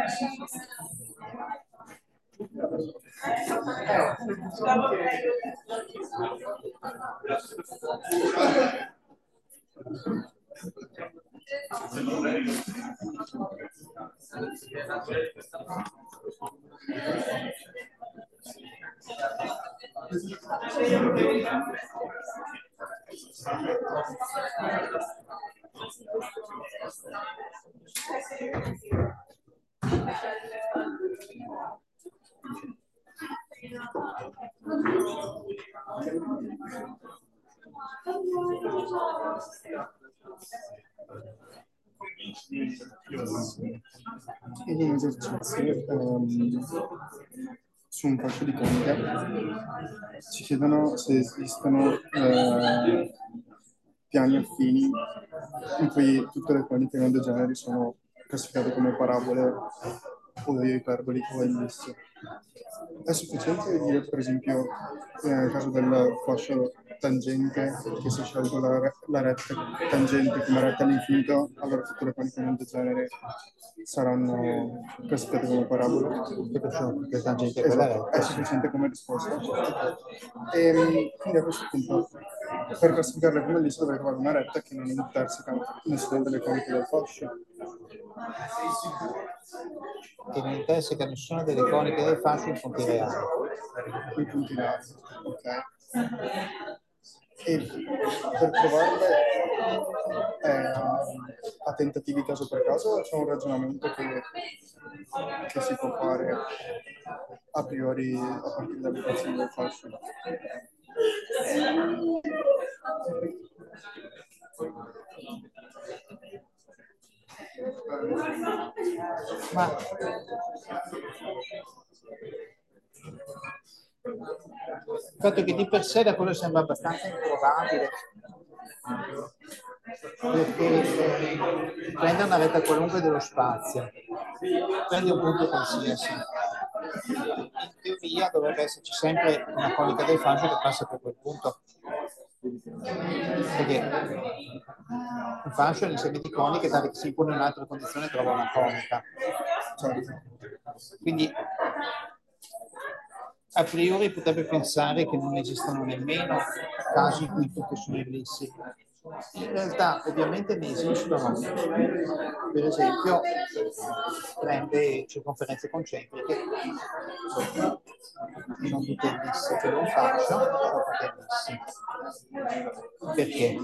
In un esercizio su un fascio di conica ci chiedono se esistono piani affini in cui tutte le coniche non degeneri sono classificate come parabole o iperboli o ellissi. È sufficiente dire, per esempio, nel caso del fascio tangente, che se scelgo la retta tangente come retta all'infinito, allora tutte le coniche non degenere saranno classificate come parabole? Perché sono tutte tangenti a quella Esatto, retta. è sufficiente come risposta. E quindi a questo punto, per classificarle come ellissi dovrei trovare una retta che non interseca nessuna delle coniche del fascio. Che non interseca nessuna delle coniche del fascio in punti reali. I punti reali, ok. E per trovarle a tentativi caso per caso c'è un ragionamento che si può fare a priori a partire dall'equazione del fascio. Ma il fatto che di per sé la cosa sembra abbastanza improbabile, perché prende una retta qualunque dello spazio, prendi un punto qualsiasi, in teoria dovrebbe esserci sempre una conica del fascio che passa per quel punto, perché un fascio è un insieme di coniche tale che si impone un'altra condizione e trova una conica. Quindi a priori potrebbe pensare che non esistano nemmeno casi in cui tutte sono ellissi. In realtà ovviamente ne esistono. Per esempio prende circonferenze concentriche, non tutte ellissi, per un fascio sono tutte ellissi. Perché?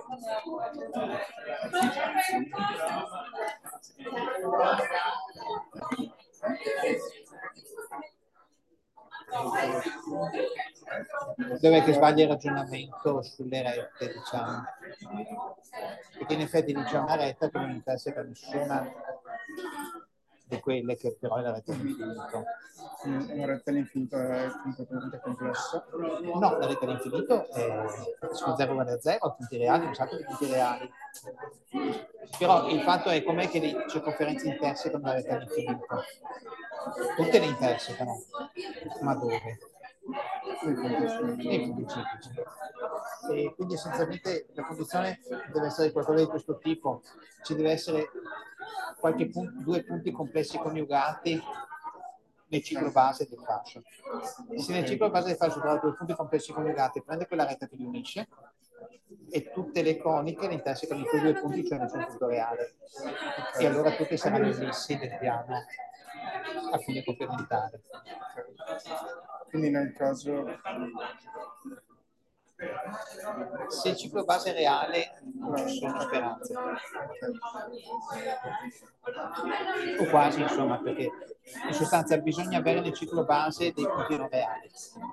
Dov'è che sbaglia il ragionamento sulle rette, diciamo? Perché in effetti dice una retta che non interessa nessuna di quelle che però è la retta all'infinito. Una retta all'infinito è completamente complessa. No, la retta all'infinito è su 0 uguale a 0, punti reali, un sacco di punti reali. Però il fatto è com'è che le circonferenze intersecano la retta all'infinito. Tutte le intersecano, ma dove? Nei punti ciclici. E quindi essenzialmente la condizione deve essere qualcosa di questo tipo. Ci deve essere due punti complessi coniugati nel ciclo base del fascio. Se nel ciclo base del fascio trovo due punti complessi coniugati, prende quella retta che li unisce e tutte le coniche le intersecano in quei due punti, cioè nessun punto reale. E allora tutte saranno ellissi del piano a fine complementare. Quindi nel caso, se il ciclo base è reale non ci sono speranze, o quasi, insomma, perché in sostanza bisogna avere nel ciclo base dei punti non reali.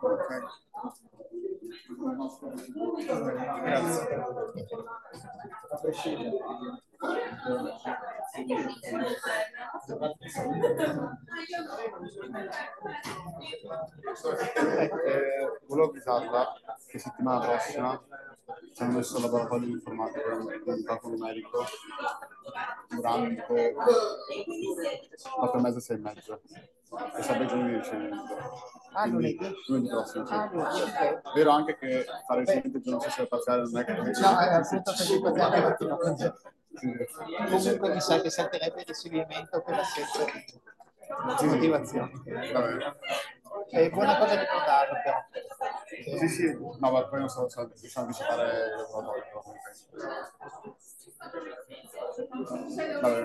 Volevo avvisarla che settimana prossima ci hanno messo il laboratorio di informatica del calcolo numerico durante 4 mesi e 6 mezzi e sarebbe giorno di ricevimento. Lunedì? Lunedì prossimo, sì. Lunedì, ok. Vero anche che fare ricevimento il giorno stesso del parziale non è che... No, è appunto perché il parziale è mattino. Comunque mi sa che salterebbe il ricevimento per assenza di motivazione. Vabbè. È buona cosa ricordarlo, però. Sì, sì, no, ma poi non so se riusciamo a anticipare il laboratorio, però comunque. Vabbè.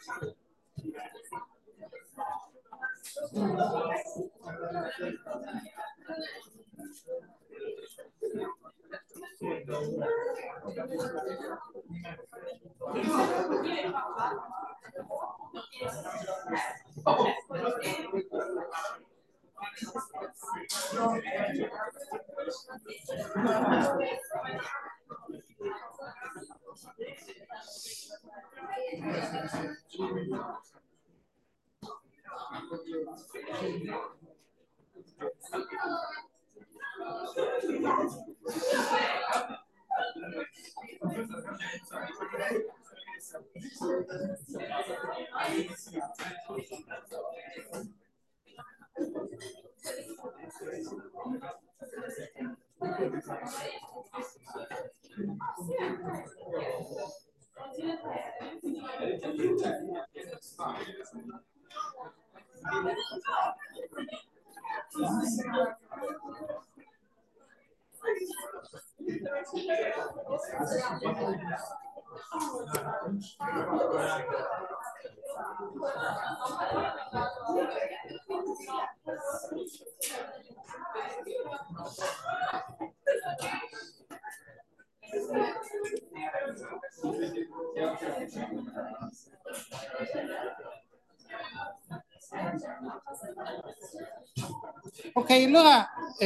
Ok, allora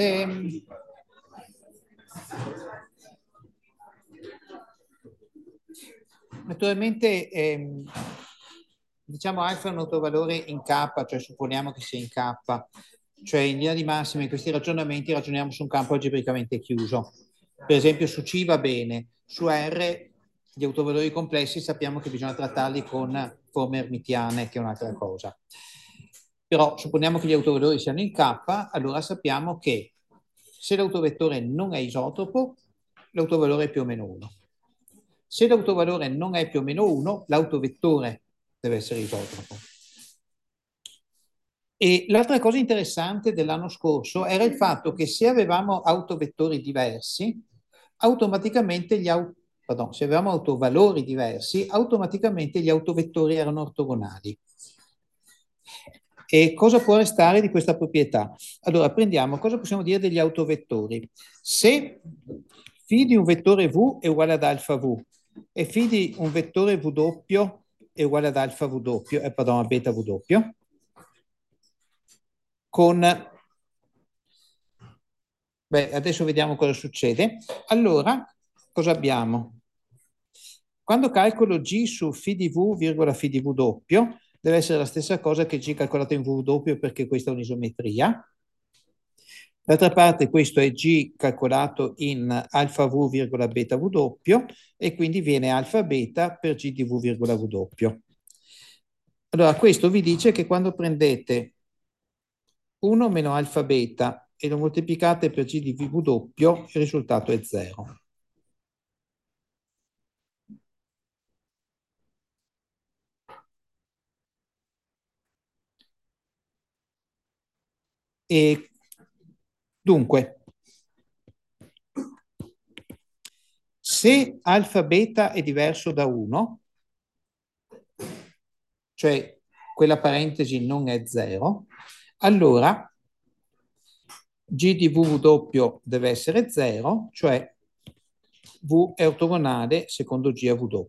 naturalmente diciamo alfa è un autovalore in K, cioè supponiamo che sia in K, cioè in linea di massima in questi ragionamenti ragioniamo su un campo algebricamente chiuso. Per esempio su C va bene, su R gli autovalori complessi sappiamo che bisogna trattarli con forme ermitiane, che è un'altra cosa. Però supponiamo che gli autovalori siano in K, allora sappiamo che se l'autovettore non è isotropo, l'autovalore è più o meno 1. Se l'autovalore non è più o meno 1, l'autovettore deve essere isotropo. E l'altra cosa interessante dell'anno scorso era il fatto che se avevamo autovettori diversi, automaticamente se avevamo autovalori diversi, automaticamente gli autovettori erano ortogonali. E cosa può restare di questa proprietà? Allora, prendiamo, cosa possiamo dire degli autovettori? Se φ di un vettore V è uguale ad alfa V e φ di un vettore W è uguale ad alfa W, a beta W, adesso vediamo cosa succede. Allora, cosa abbiamo? Quando calcolo G su φ di V, φ di W, deve essere la stessa cosa che G calcolato in W perché questa è un'isometria. D'altra parte questo è G calcolato in alfa V, beta W e quindi viene alfa beta per G di V, W. Allora questo vi dice che quando prendete 1 meno alfa beta e lo moltiplicate per G di W, il risultato è 0. E dunque, se alfa beta è diverso da 1, cioè quella parentesi non è 0, allora G di W deve essere 0, cioè V è ortogonale secondo G a W.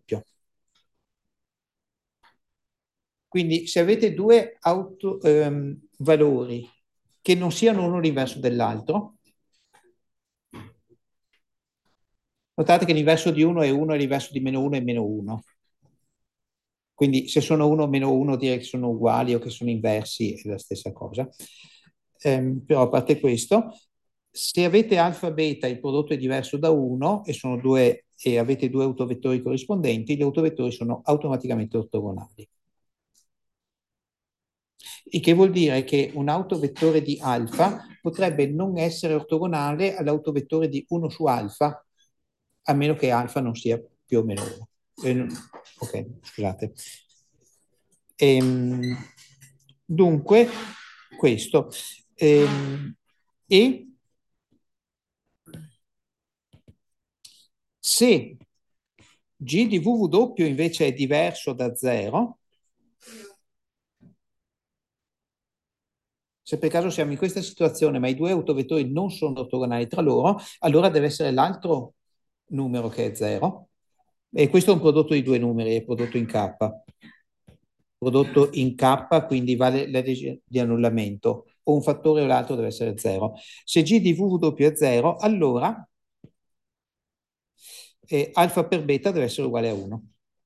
Quindi se avete due valori che non siano uno l'inverso dell'altro, notate che l'inverso di 1 è 1 e l'inverso di meno 1 è meno 1. Quindi se sono 1 o meno 1 direi che sono uguali o che sono inversi, è la stessa cosa. Però a parte questo, se avete alfa beta il prodotto è diverso da 1 e avete due autovettori corrispondenti, gli autovettori sono automaticamente ortogonali. Il che vuol dire che un autovettore di alfa potrebbe non essere ortogonale all'autovettore di 1 su alfa, a meno che alfa non sia più o meno 1. Ok, scusate. Dunque, questo. E se G di W invece è diverso da 0, Se per caso siamo in questa situazione, ma i due autovettori non sono ortogonali tra loro, allora deve essere l'altro numero che è 0. E questo è un prodotto di due numeri, è prodotto in K. Prodotto in K, quindi vale la legge di annullamento. O un fattore o l'altro deve essere 0. Se G di VW è 0, allora alfa per beta deve essere uguale a 1.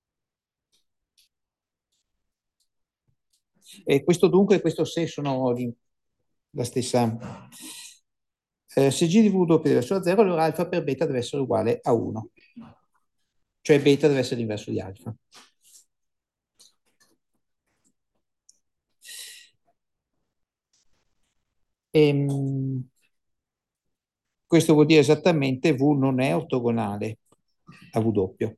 E questo dunque e questo se sono la stessa. Se G di V doppio deve essere a 0, allora alfa per beta deve essere uguale a 1. Cioè beta deve essere l'inverso di alfa. Questo vuol dire esattamente V non è ortogonale a V doppio.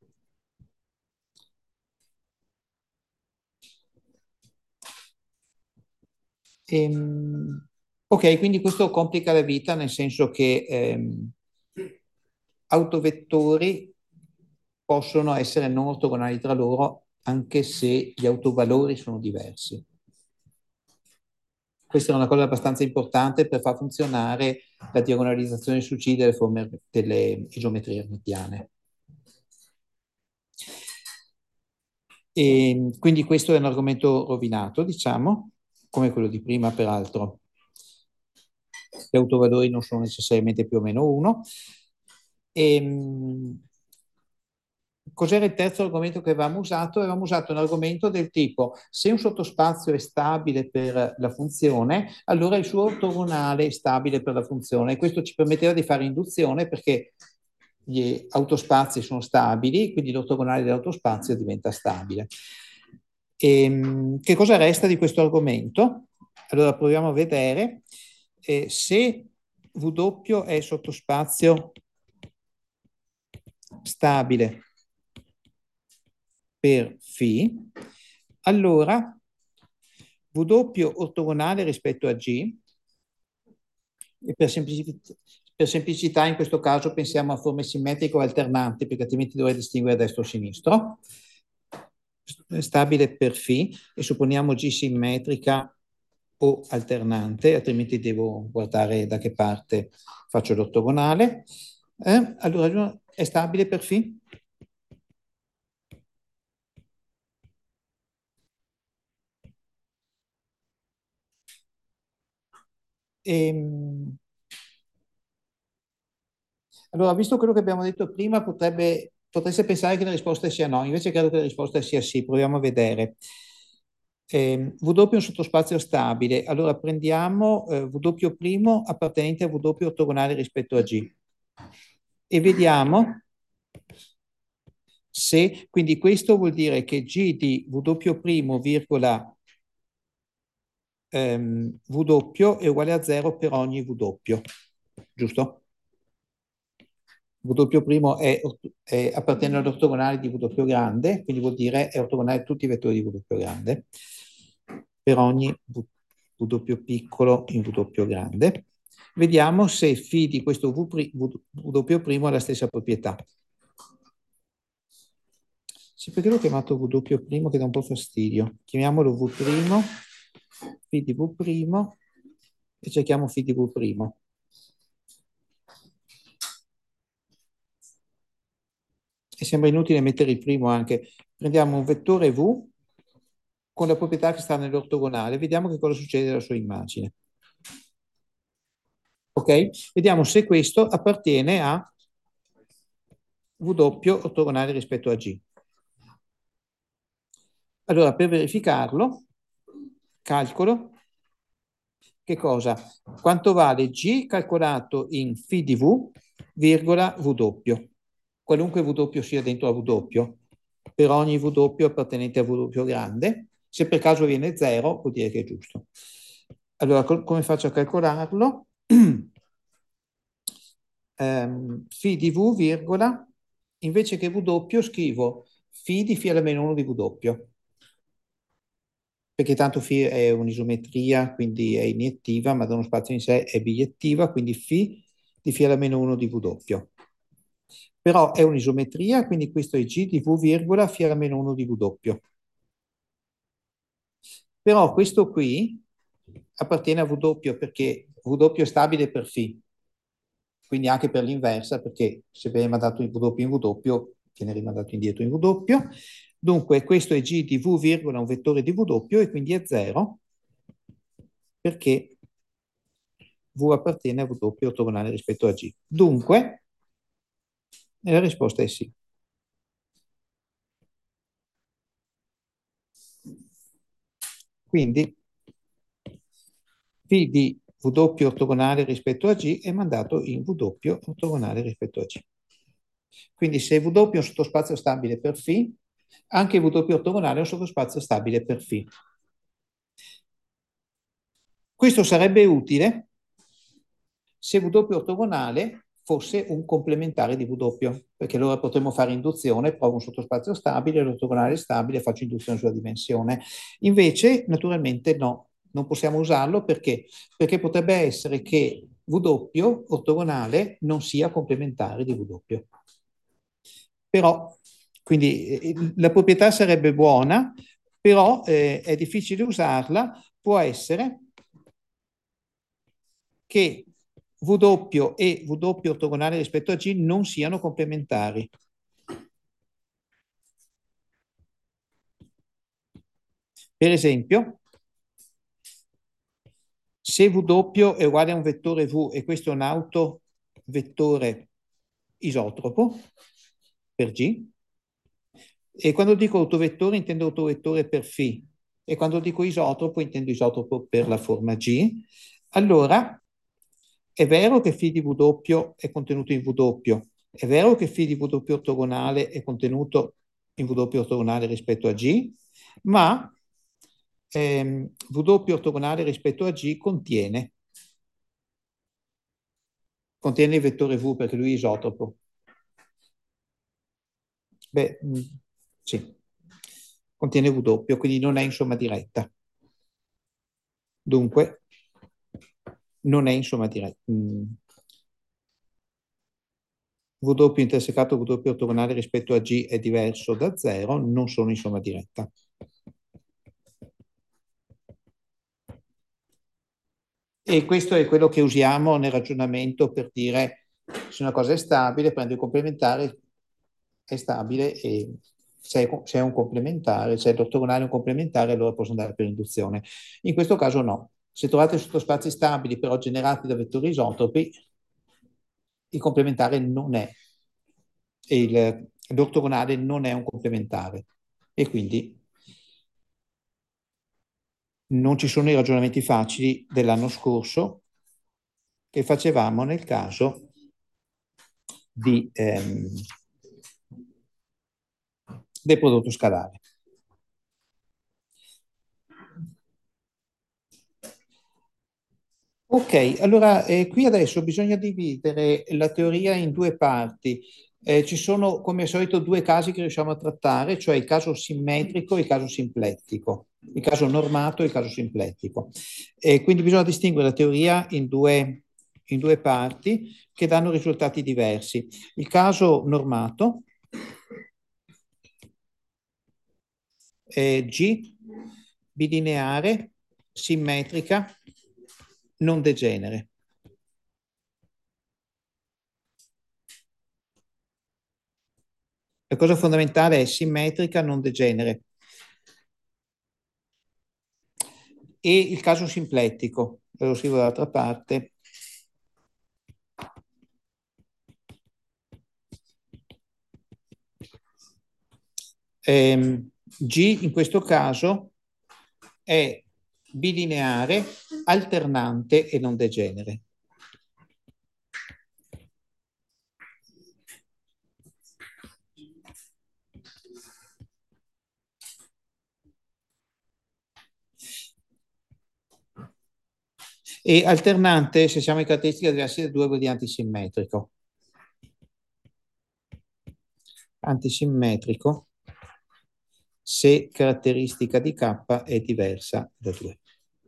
Ok, quindi questo complica la vita nel senso che autovettori possono essere non ortogonali tra loro anche se gli autovalori sono diversi. Questa è una cosa abbastanza importante per far funzionare la diagonalizzazione su C delle geometrie ermitiane. E quindi questo è un argomento rovinato, diciamo, come quello di prima, peraltro. Gli autovalori non sono necessariamente più o meno 1. Cos'era il terzo argomento che avevamo usato? Avevamo usato un argomento del tipo: se un sottospazio è stabile per la funzione, allora il suo ortogonale è stabile per la funzione. E questo ci permetteva di fare induzione perché gli autospazi sono stabili, quindi l'ortogonale dell'autospazio diventa stabile. Che cosa resta di questo argomento? Allora proviamo a vedere se W è sottospazio stabile per φ, allora W ortogonale rispetto a G, e per semplicità in questo caso pensiamo a forme simmetriche o alternanti, perché altrimenti dovrei distinguere destro o sinistro, stabile per φ, e supponiamo G simmetrica o alternante, altrimenti devo guardare da che parte faccio l'ortogonale. Allora è stabile per φ? Allora, visto quello che abbiamo detto prima, potreste pensare che la risposta sia no, invece credo che la risposta sia sì. Proviamo a vedere. W è un sottospazio stabile, allora prendiamo W' appartenente a W ortogonale rispetto a G e vediamo se, quindi questo vuol dire che G di W', virgola W è uguale a 0 per ogni W, giusto? W' appartiene all'ortogonale di W grande, quindi vuol dire è ortogonale a tutti i vettori di W grande, per ogni W piccolo in W grande. Vediamo se φ di questo W' ha la stessa proprietà. Sì, perché l'ho chiamato W' che dà un po' fastidio. Chiamiamolo V', φ di V' e cerchiamo φ di V'. E sembra inutile mettere il primo anche. Prendiamo un vettore V con la proprietà che sta nell'ortogonale, vediamo che cosa succede alla sua immagine. Ok? Vediamo se questo appartiene a W ortogonale rispetto a G. Allora, per verificarlo, calcolo che cosa? Quanto vale G calcolato in φ di V, virgola W. Qualunque W sia dentro a W, per ogni W appartenente a W grande. Se per caso viene 0, vuol dire che è giusto. Allora, come faccio a calcolarlo? Φ di V, virgola, invece che W scrivo φ di φ alla meno 1 di W. Perché tanto φ è un'isometria, quindi è iniettiva, ma da uno spazio in sé è biettiva, quindi φ di φ alla meno 1 di W. Però è un'isometria, quindi questo è G di V, virgola, φ alla meno 1 di W. Però questo qui appartiene a W perché W è stabile per φ, quindi anche per l'inversa, perché se viene mandato in W, viene rimandato indietro in W. Dunque questo è G di V, virgola, un vettore di W, e quindi è 0, perché V appartiene a W ortogonale rispetto a G. Dunque, la risposta è sì. Quindi P di W ortogonale rispetto a G è mandato in W ortogonale rispetto a G. Quindi se W è un sottospazio stabile per φ, anche W ortogonale è un sottospazio stabile per φ. Questo sarebbe utile se W ortogonale fosse un complementare di W, perché allora potremmo fare induzione, provo un sottospazio stabile, l'ortogonale è stabile, faccio induzione sulla dimensione. Invece, naturalmente no, non possiamo usarlo perché potrebbe essere che W ortogonale non sia complementare di W. Però, quindi la proprietà sarebbe buona, però è difficile usarla, può essere che W e W ortogonale rispetto a G non siano complementari. Per esempio, se W è uguale a un vettore V e questo è un autovettore isotropo per G, e quando dico autovettore intendo autovettore per φ, e quando dico isotropo intendo isotropo per la forma G, allora è vero che φ di W è contenuto in W, è vero che φ di W ortogonale è contenuto in W ortogonale rispetto a G, ma W ortogonale rispetto a G contiene il vettore V perché lui è isotropo. Beh, sì, contiene W, quindi non è in somma diretta. Dunque, non è in somma diretta. W intersecato W ortogonale rispetto a G è diverso da 0, non sono in somma diretta. E questo è quello che usiamo nel ragionamento per dire se una cosa è stabile, prendo il complementare, è stabile, e se è un complementare, se è l'ortogonale un complementare, allora posso andare per induzione. In questo caso no. Se trovate sottospazi stabili però generati da vettori isotropi, il complementare non è, l'ortogonale non è un complementare, e quindi non ci sono i ragionamenti facili dell'anno scorso che facevamo nel caso del prodotto scalare. Ok, allora qui adesso bisogna dividere la teoria in due parti. Ci sono come al solito due casi che riusciamo a trattare, cioè il caso simmetrico e il caso simplettico, il caso normato e il caso simplettico. Quindi bisogna distinguere la teoria in due parti che danno risultati diversi. Il caso normato è G bilineare, simmetrica, non degenere. La cosa fondamentale è simmetrica, non degenere. E il caso simplettico, lo scrivo dall'altra parte. G in questo caso è bilineare, alternante e non degenere. E alternante se siamo in caratteristica diversi da 2 vuol dire antisimmetrico. Antisimmetrico se caratteristica di K è diversa da 2.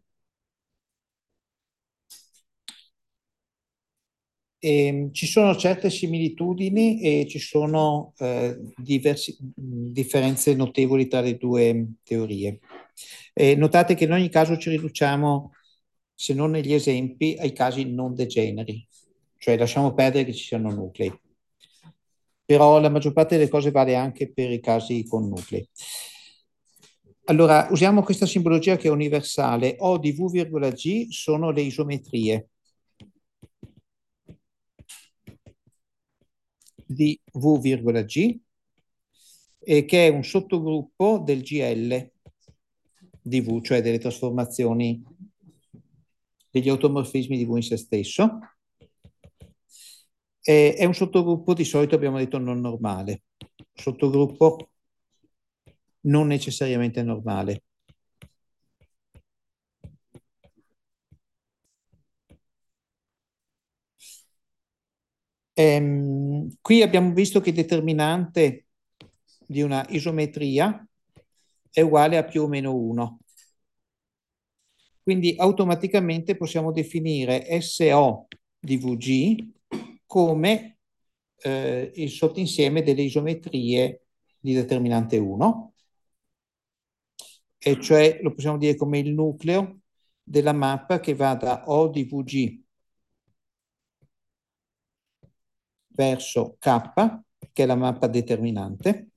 Ci sono certe similitudini e ci sono differenze notevoli tra le due teorie. Notate che in ogni caso ci riduciamo se non negli esempi, ai casi non degeneri, cioè lasciamo perdere che ci siano nuclei. Però la maggior parte delle cose vale anche per i casi con nuclei. Allora, usiamo questa simbologia che è universale. O di V,G sono le isometrie di V,G, che è un sottogruppo del GL di V, cioè delle trasformazioni degli automorfismi di V in se stesso. È un sottogruppo di solito, abbiamo detto, non normale. Sottogruppo non necessariamente normale. Qui abbiamo visto che il determinante di una isometria è uguale a più o meno 1. Quindi automaticamente possiamo definire SO di VG come il sottoinsieme delle isometrie di determinante 1, e cioè lo possiamo dire come il nucleo della mappa che va da O di VG verso K, che è la mappa determinante,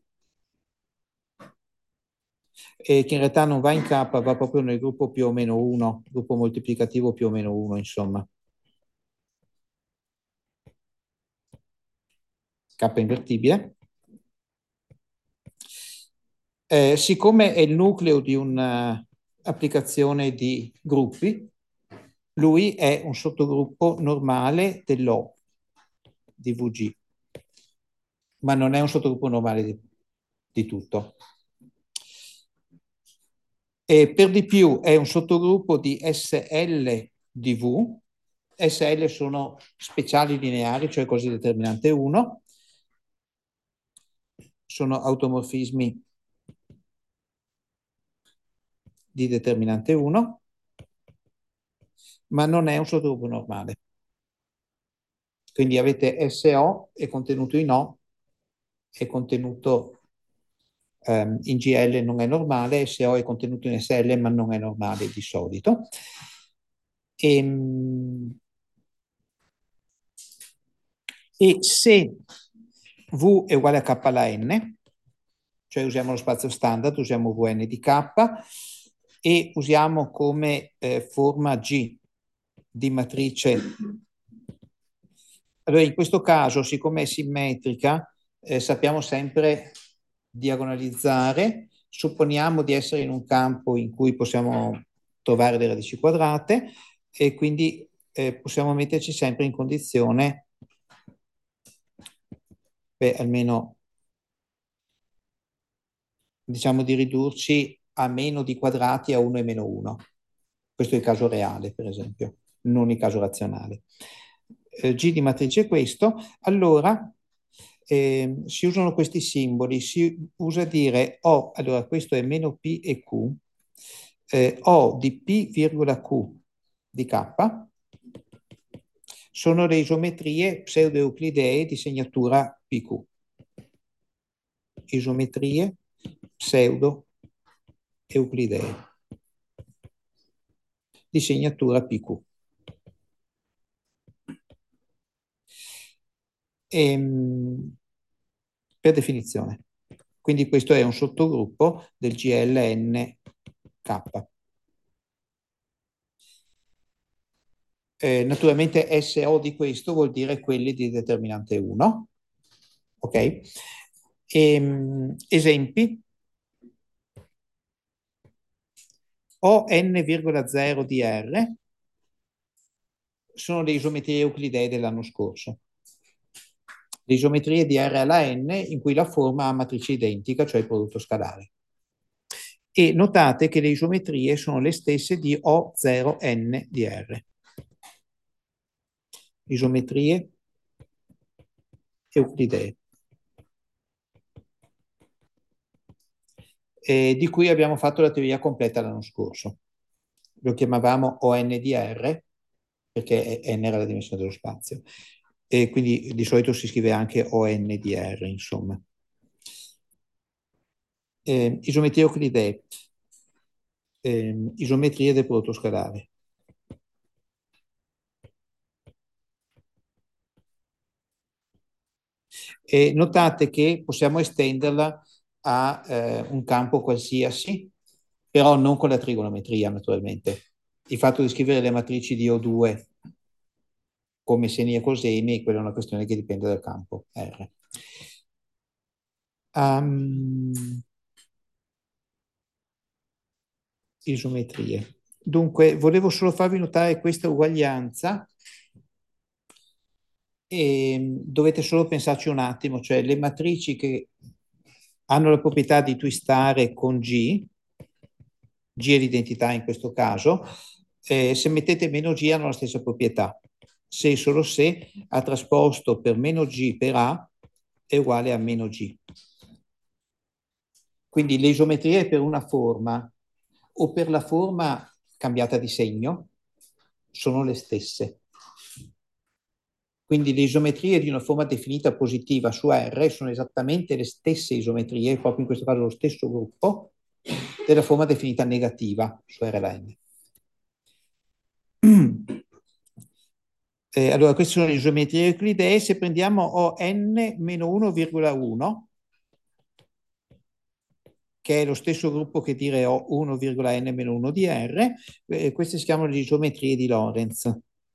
e che in realtà non va in K, va proprio nel gruppo più o meno 1, gruppo moltiplicativo più o meno 1, insomma. K invertibile. Siccome è il nucleo di un'applicazione di gruppi, lui è un sottogruppo normale dell'O di VG, ma non è un sottogruppo normale di tutto. E per di più è un sottogruppo di SL di V. SL sono speciali lineari, cioè così determinante 1, sono automorfismi di determinante 1, ma non è un sottogruppo normale. Quindi avete SO è contenuto in O, è contenuto in GL, non è normale, SO è contenuto in SL, ma non è normale di solito. E se V è uguale a K alla N, cioè usiamo lo spazio standard, usiamo Vn di K, e usiamo come forma G di matrice. Allora, in questo caso, siccome è simmetrica, sappiamo sempre diagonalizzare. Supponiamo di essere in un campo in cui possiamo trovare le radici quadrate, e quindi possiamo metterci sempre in condizione, almeno diciamo di ridurci a meno di quadrati a 1 e meno 1. Questo è il caso reale, per esempio, non il caso razionale. G di matrice è questo. Allora si usano questi simboli, si usa dire O, allora questo è meno P e Q, O di P, Q di K sono le isometrie pseudo-euclidee di segnatura PQ. Isometrie pseudo-euclidee di segnatura PQ. Per definizione. Quindi questo è un sottogruppo del GLNK. Naturalmente SO di questo vuol dire quelli di determinante 1. Ok? Esempi. O n,0 di R sono le isometrie euclidee dell'anno scorso. Le isometrie di R alla N in cui la forma ha matrice identica, cioè il prodotto scalare. E notate che le isometrie sono le stesse di O0N di R. Isometrie euclidee. Di cui abbiamo fatto la teoria completa l'anno scorso. Lo chiamavamo ON di R, perché N era la dimensione dello spazio. E quindi di solito si scrive anche ON di R, insomma. Isometrie euclidee. Isometrie del prodotto scalare. E notate che possiamo estenderla a un campo qualsiasi, però non con la trigonometria, naturalmente. Il fatto di scrivere le matrici di O2 come seni e coseni, quella è una questione che dipende dal campo R. Isometrie. Dunque, volevo solo farvi notare questa uguaglianza e dovete solo pensarci un attimo, cioè le matrici che hanno la proprietà di twistare con G è l'identità in questo caso, se mettete meno G hanno la stessa proprietà. Se e solo se A trasposto per meno G per A è uguale a meno G. Quindi le isometrie per una forma o per la forma cambiata di segno sono le stesse. Quindi le isometrie di una forma definita positiva su R sono esattamente le stesse isometrie, proprio in questo caso lo stesso gruppo, della forma definita negativa su R la N. Allora, queste sono le isometrie euclidee. Se prendiamo ON-1,1, che è lo stesso gruppo che dire O1,n-1 di R, queste si chiamano le isometrie di Lorentz.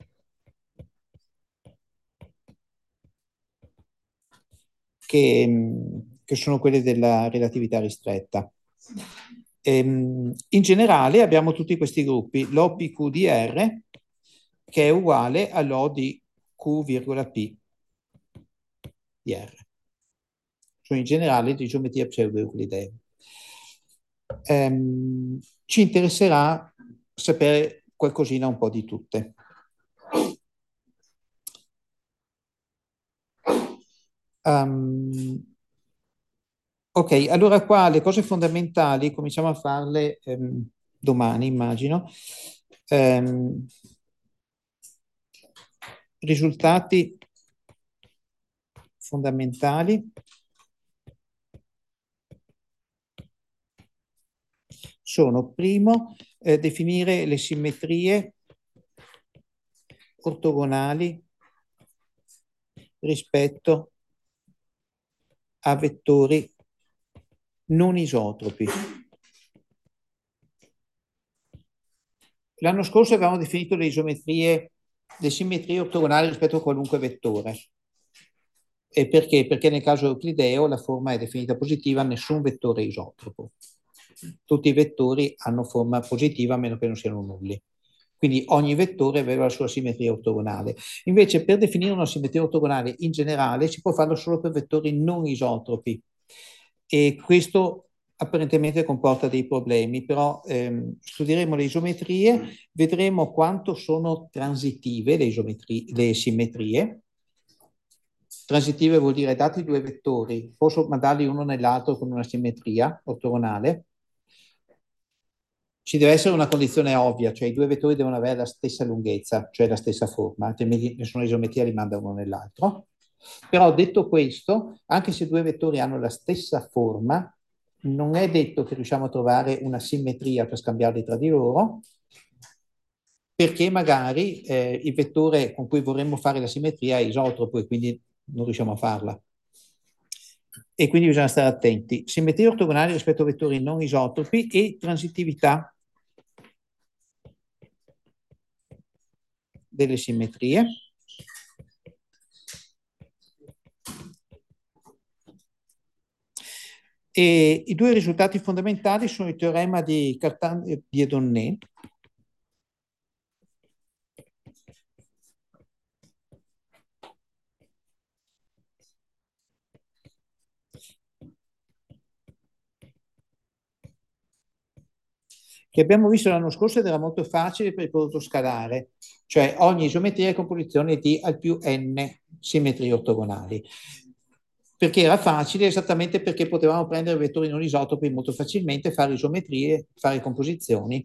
Che sono quelle della relatività ristretta. In generale abbiamo tutti questi gruppi, l'OPQ di R, che è uguale all'O di Q,P di R. Sono in generale di geometria pseudo-euclidea. Ci interesserà sapere qualcosina un po' di tutte. Ok, allora qua le cose fondamentali cominciamo a farle domani, immagino. Risultati fondamentali sono, primo, definire le simmetrie ortogonali rispetto a vettori non isotropi. L'anno scorso avevamo definito le isometrie, le simmetrie ortogonali rispetto a qualunque vettore. E perché? Perché nel caso euclideo la forma è definita positiva, nessun vettore è isotropo. Tutti i vettori hanno forma positiva a meno che non siano nulli. Quindi ogni vettore aveva la sua simmetria ortogonale. Invece per definire una simmetria ortogonale in generale si può farlo solo per vettori non isotropi. E questo apparentemente comporta dei problemi, però studieremo le isometrie, vedremo quanto sono transitive le simmetrie. Transitive vuol dire dati due vettori, posso mandarli uno nell'altro con una simmetria ortogonale. Ci deve essere una condizione ovvia, cioè i due vettori devono avere la stessa lunghezza, cioè la stessa forma, altrimenti nessuna isometria li manda uno nell'altro. Però detto questo, anche se due vettori hanno la stessa forma, non è detto che riusciamo a trovare una simmetria per scambiarli tra di loro, perché magari il vettore con cui vorremmo fare la simmetria è isotropo e quindi non riusciamo a farla. E quindi bisogna stare attenti. Simmetria ortogonale rispetto a vettori non isotropi e transitività delle simmetrie. E i due risultati fondamentali sono il teorema di Cartan-Dieudonné, che abbiamo visto l'anno scorso ed era molto facile per il prodotto scalare, cioè ogni isometria è composizione di al più n simmetrie ortogonali. Perché era facile esattamente perché potevamo prendere vettori non isotopi molto facilmente, fare isometrie, fare composizioni.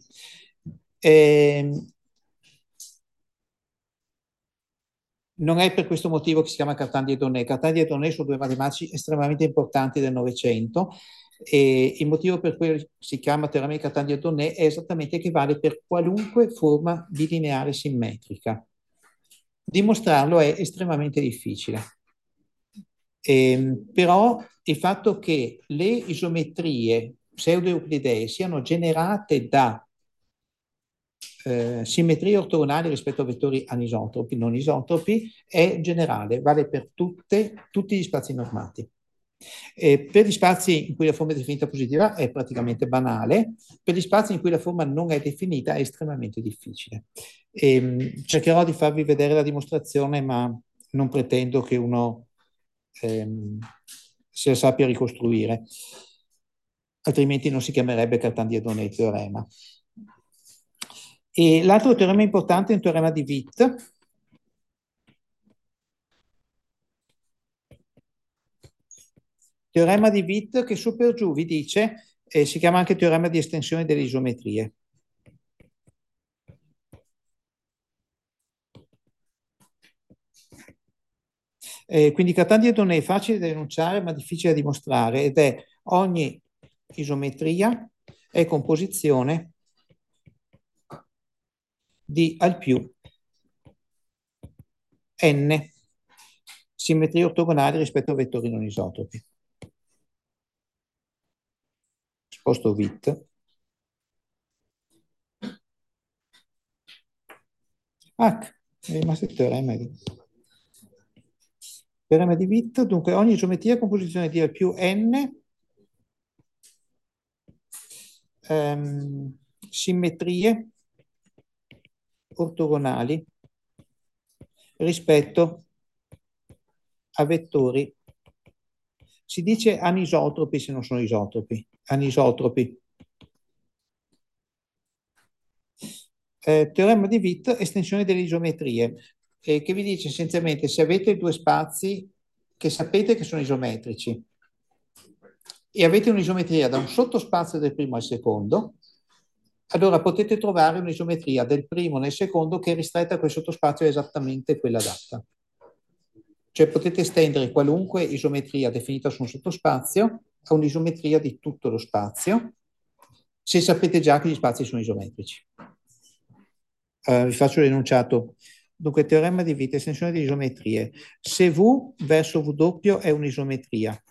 Non è per questo motivo che si chiama Cartan-Dieudonné. Cartan-Dieudonné sono due matematici estremamente importanti del Novecento e il motivo per cui si chiama teorema di Cartan-Dieudonné è esattamente che vale per qualunque forma bilineare simmetrica. Dimostrarlo è estremamente difficile. Però il fatto che le isometrie pseudo-euclidee siano generate da simmetrie ortogonali rispetto a vettori anisotropi, non isotropi, è generale, vale per tutti gli spazi normati. Per gli spazi in cui la forma è definita positiva è praticamente banale, per gli spazi in cui la forma non è definita è estremamente difficile. Cercherò di farvi vedere la dimostrazione, ma non pretendo che uno se la sappia ricostruire, altrimenti non si chiamerebbe Cartan-Diadone teorema. E l'altro teorema importante è un teorema di Witt. Teorema di Witt che su per giù vi dice, si chiama anche teorema di estensione delle isometrie. Quindi Cartan-Diadone è facile da enunciare ma difficile da dimostrare, ed è ogni isometria è composizione di al più n simmetrie ortogonali rispetto a vettori non isotropi. Sposto Witt. H, è rimasto il teorema di Witt. Dunque ogni isometria è composizione di al più n simmetrie ortogonali rispetto a vettori. Si dice anisotropi se non sono isotropi. Anisotropi. Teorema di Witt, estensione delle isometrie, che vi dice essenzialmente se avete due spazi che sapete che sono isometrici e avete un'isometria da un sottospazio del primo al secondo, allora potete trovare un'isometria del primo nel secondo che è ristretta a quel sottospazio, è esattamente quella data. Cioè potete estendere qualunque isometria definita su un sottospazio a un'isometria di tutto lo spazio, se sapete già che gli spazi sono isometrici. Vi faccio l'enunciato. Dunque, teorema di Witt, estensione di isometrie. Se V verso W è un'isometria,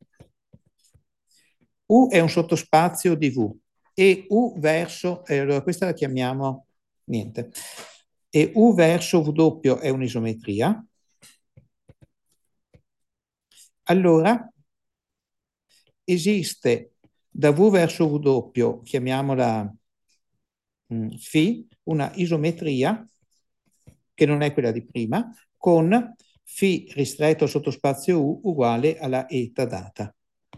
U è un sottospazio di V, e U verso, allora questa la chiamiamo niente, e U verso W è un'isometria, allora esiste da V verso W, chiamiamola Φ, una isometria che non è quella di prima, con Φ ristretto al sottospazio U uguale alla eta data.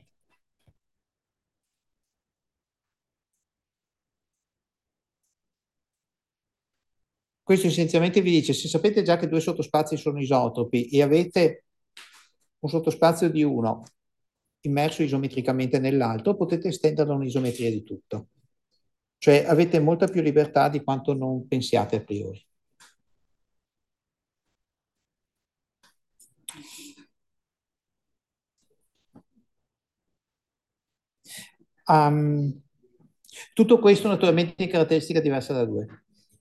Questo essenzialmente vi dice, se sapete già che due sottospazi sono isotropi e avete un sottospazio di uno immerso isometricamente nell'altro, potete estenderlo a un'isometria di tutto. Cioè avete molta più libertà di quanto non pensiate a priori. Tutto questo naturalmente è caratteristica diversa da 2.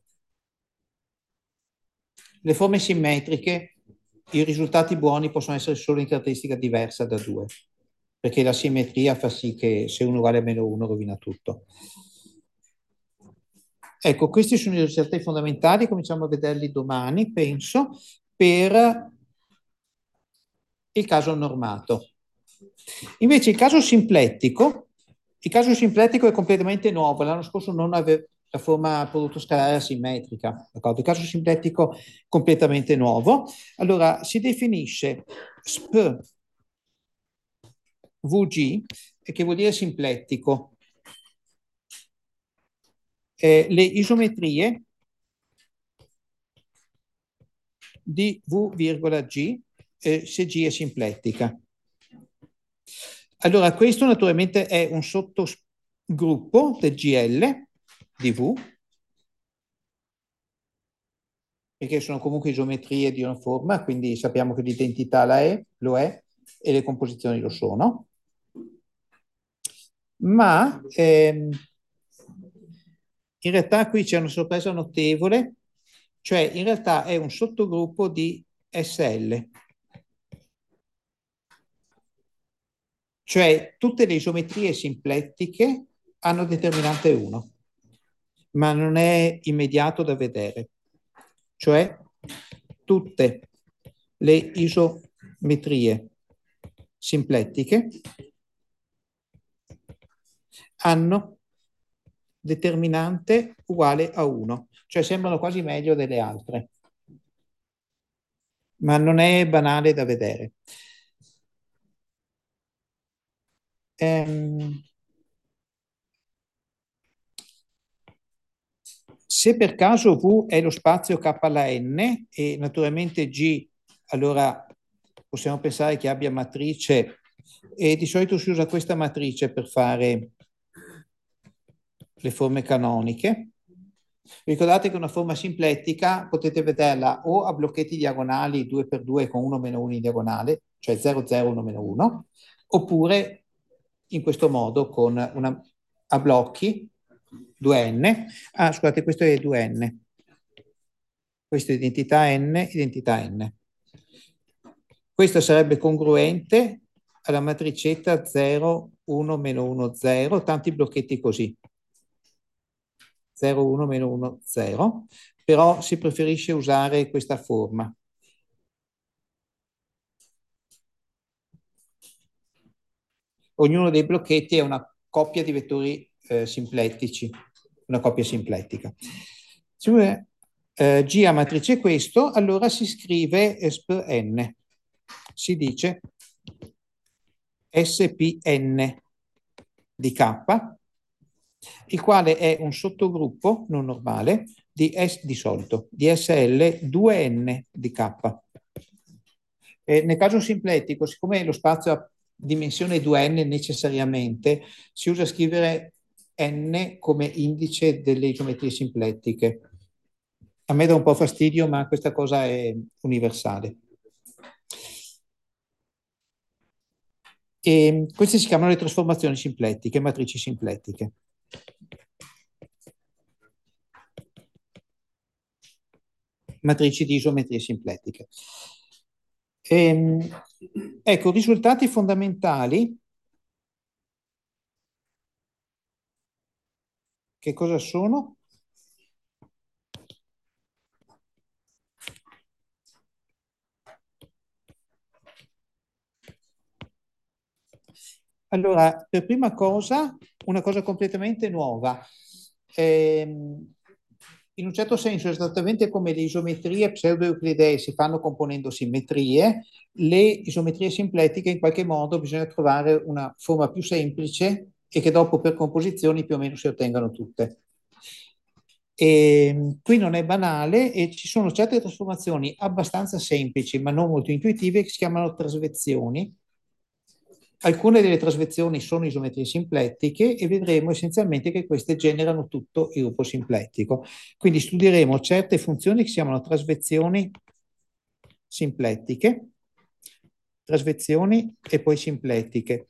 Le forme simmetriche, i risultati buoni possono essere solo in caratteristica diversa da 2, perché la simmetria fa sì che se 1 uguale a meno 1 rovina tutto. Ecco, questi sono i risultati fondamentali, cominciamo a vederli domani, penso, per il caso normato. Invece il caso simplettico è completamente nuovo, l'anno scorso non aveva la forma prodotto scalare asimmetrica, d'accordo? Il caso simplettico è completamente nuovo. Allora, si definisce SPVG, che vuol dire simplettico. Le isometrie di V,G, se G è simplettica. Allora, questo naturalmente è un sottogruppo del GL di V, perché sono comunque isometrie di una forma, quindi sappiamo che l'identità lo è e le composizioni lo sono. Ma in realtà qui c'è una sorpresa notevole, cioè in realtà è un sottogruppo di SL. Cioè tutte le isometrie simplettiche hanno determinante 1, ma non è immediato da vedere. Cioè tutte le isometrie simplettiche hanno determinante uguale a 1, cioè sembrano quasi meglio delle altre, ma non è banale da vedere. Se per caso V è lo spazio K alla N e naturalmente G, allora possiamo pensare che abbia matrice, e di solito si usa questa matrice per fare le forme canoniche. Ricordate che una forma simplettica potete vederla o a blocchetti diagonali 2x2 con 1 meno 1 in diagonale, cioè 0, 0, 1 meno 1, oppure in questo modo a blocchi 2n. Ah, scusate, questo è 2n. Questa è identità n, identità n. Questo sarebbe congruente alla matricetta 0, 1, meno 1, 0, tanti blocchetti così. 0, 1, meno 1, 0, però si preferisce usare questa forma. Ognuno dei blocchetti è una coppia di vettori simplettici, una coppia simplettica. Se G a matrice questo, allora si scrive per n. Si dice SPN di K, il quale è un sottogruppo non normale di solito, di SL2N di K. Nel caso simplettico, siccome lo spazio ha dimensione 2n necessariamente, si usa scrivere n come indice delle isometrie simplettiche. A me dà un po' fastidio, ma questa cosa è universale. E queste si chiamano le trasformazioni simplettiche, matrici simplettiche. Matrici di isometrie simplettiche. Ecco, risultati fondamentali. Che cosa sono? Allora, per prima cosa, una cosa completamente nuova. In un certo senso, esattamente come le isometrie pseudo-euclidee si fanno componendo simmetrie, le isometrie simplettiche in qualche modo bisogna trovare una forma più semplice e che dopo per composizioni più o meno si ottengano tutte. E qui non è banale e ci sono certe trasformazioni abbastanza semplici ma non molto intuitive che si chiamano trasvezioni. Alcune delle trasvezioni sono isometrie simplettiche e vedremo essenzialmente che queste generano tutto il gruppo simplettico. Quindi studieremo certe funzioni che si chiamano trasvezioni simplettiche, trasvezioni e poi simplettiche.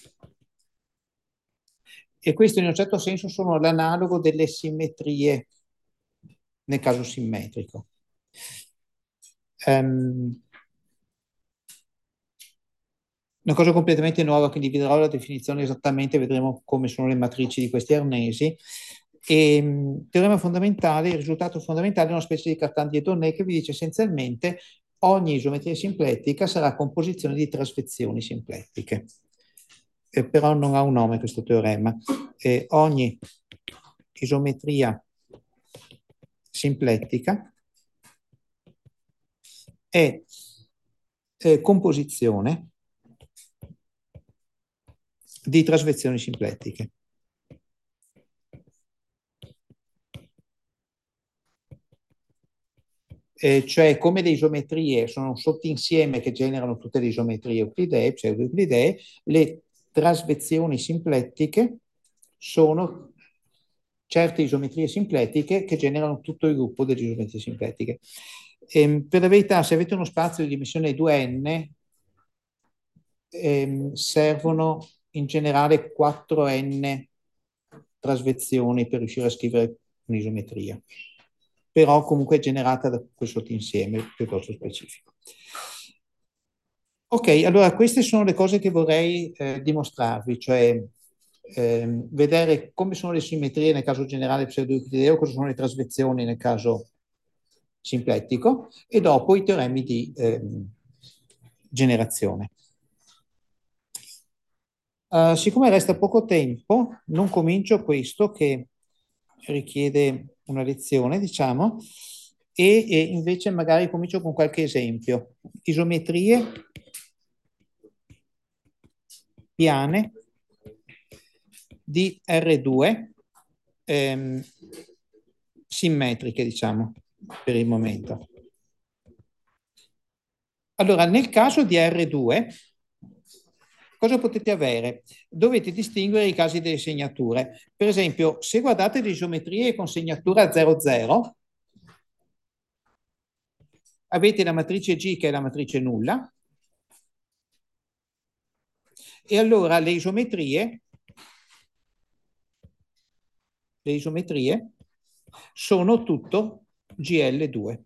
E questo in un certo senso sono l'analogo delle simmetrie nel caso simmetrico. Una cosa completamente nuova, quindi vi darò la definizione esattamente, vedremo come sono le matrici di questi arnesi. E, teorema fondamentale, il risultato fondamentale è una specie di Cartan di Donnay che vi dice essenzialmente ogni isometria simplettica sarà composizione di trasvezioni simplettiche. Però non ha un nome questo teorema. Ogni isometria simplettica è composizione di trasvezioni simplettiche. Cioè come le isometrie sono un sottinsieme che generano tutte le isometrie euclidee, pseudo-euclidee, le trasvezioni simplettiche sono certe isometrie simplettiche che generano tutto il gruppo delle isometrie simplettiche. Per la verità, se avete uno spazio di dimensione 2n, servono in generale 4n trasvezioni per riuscire a scrivere un'isometria, però comunque è generata da quel sottoinsieme piuttosto specifico. Ok, allora queste sono le cose che vorrei dimostrarvi, cioè vedere come sono le simmetrie nel caso generale pseudo-euclideo, cosa sono le trasvezioni nel caso simplettico e dopo i teoremi di generazione. Siccome resta poco tempo, non comincio questo che richiede una lezione, diciamo, e invece magari comincio con qualche esempio. Isometrie piane di R2 simmetriche, diciamo, per il momento. Allora, nel caso di R2, cosa potete avere? Dovete distinguere i casi delle segnature. Per esempio, se guardate le isometrie con segnatura 00, avete la matrice G che è la matrice nulla, e allora le isometrie sono tutto GL2.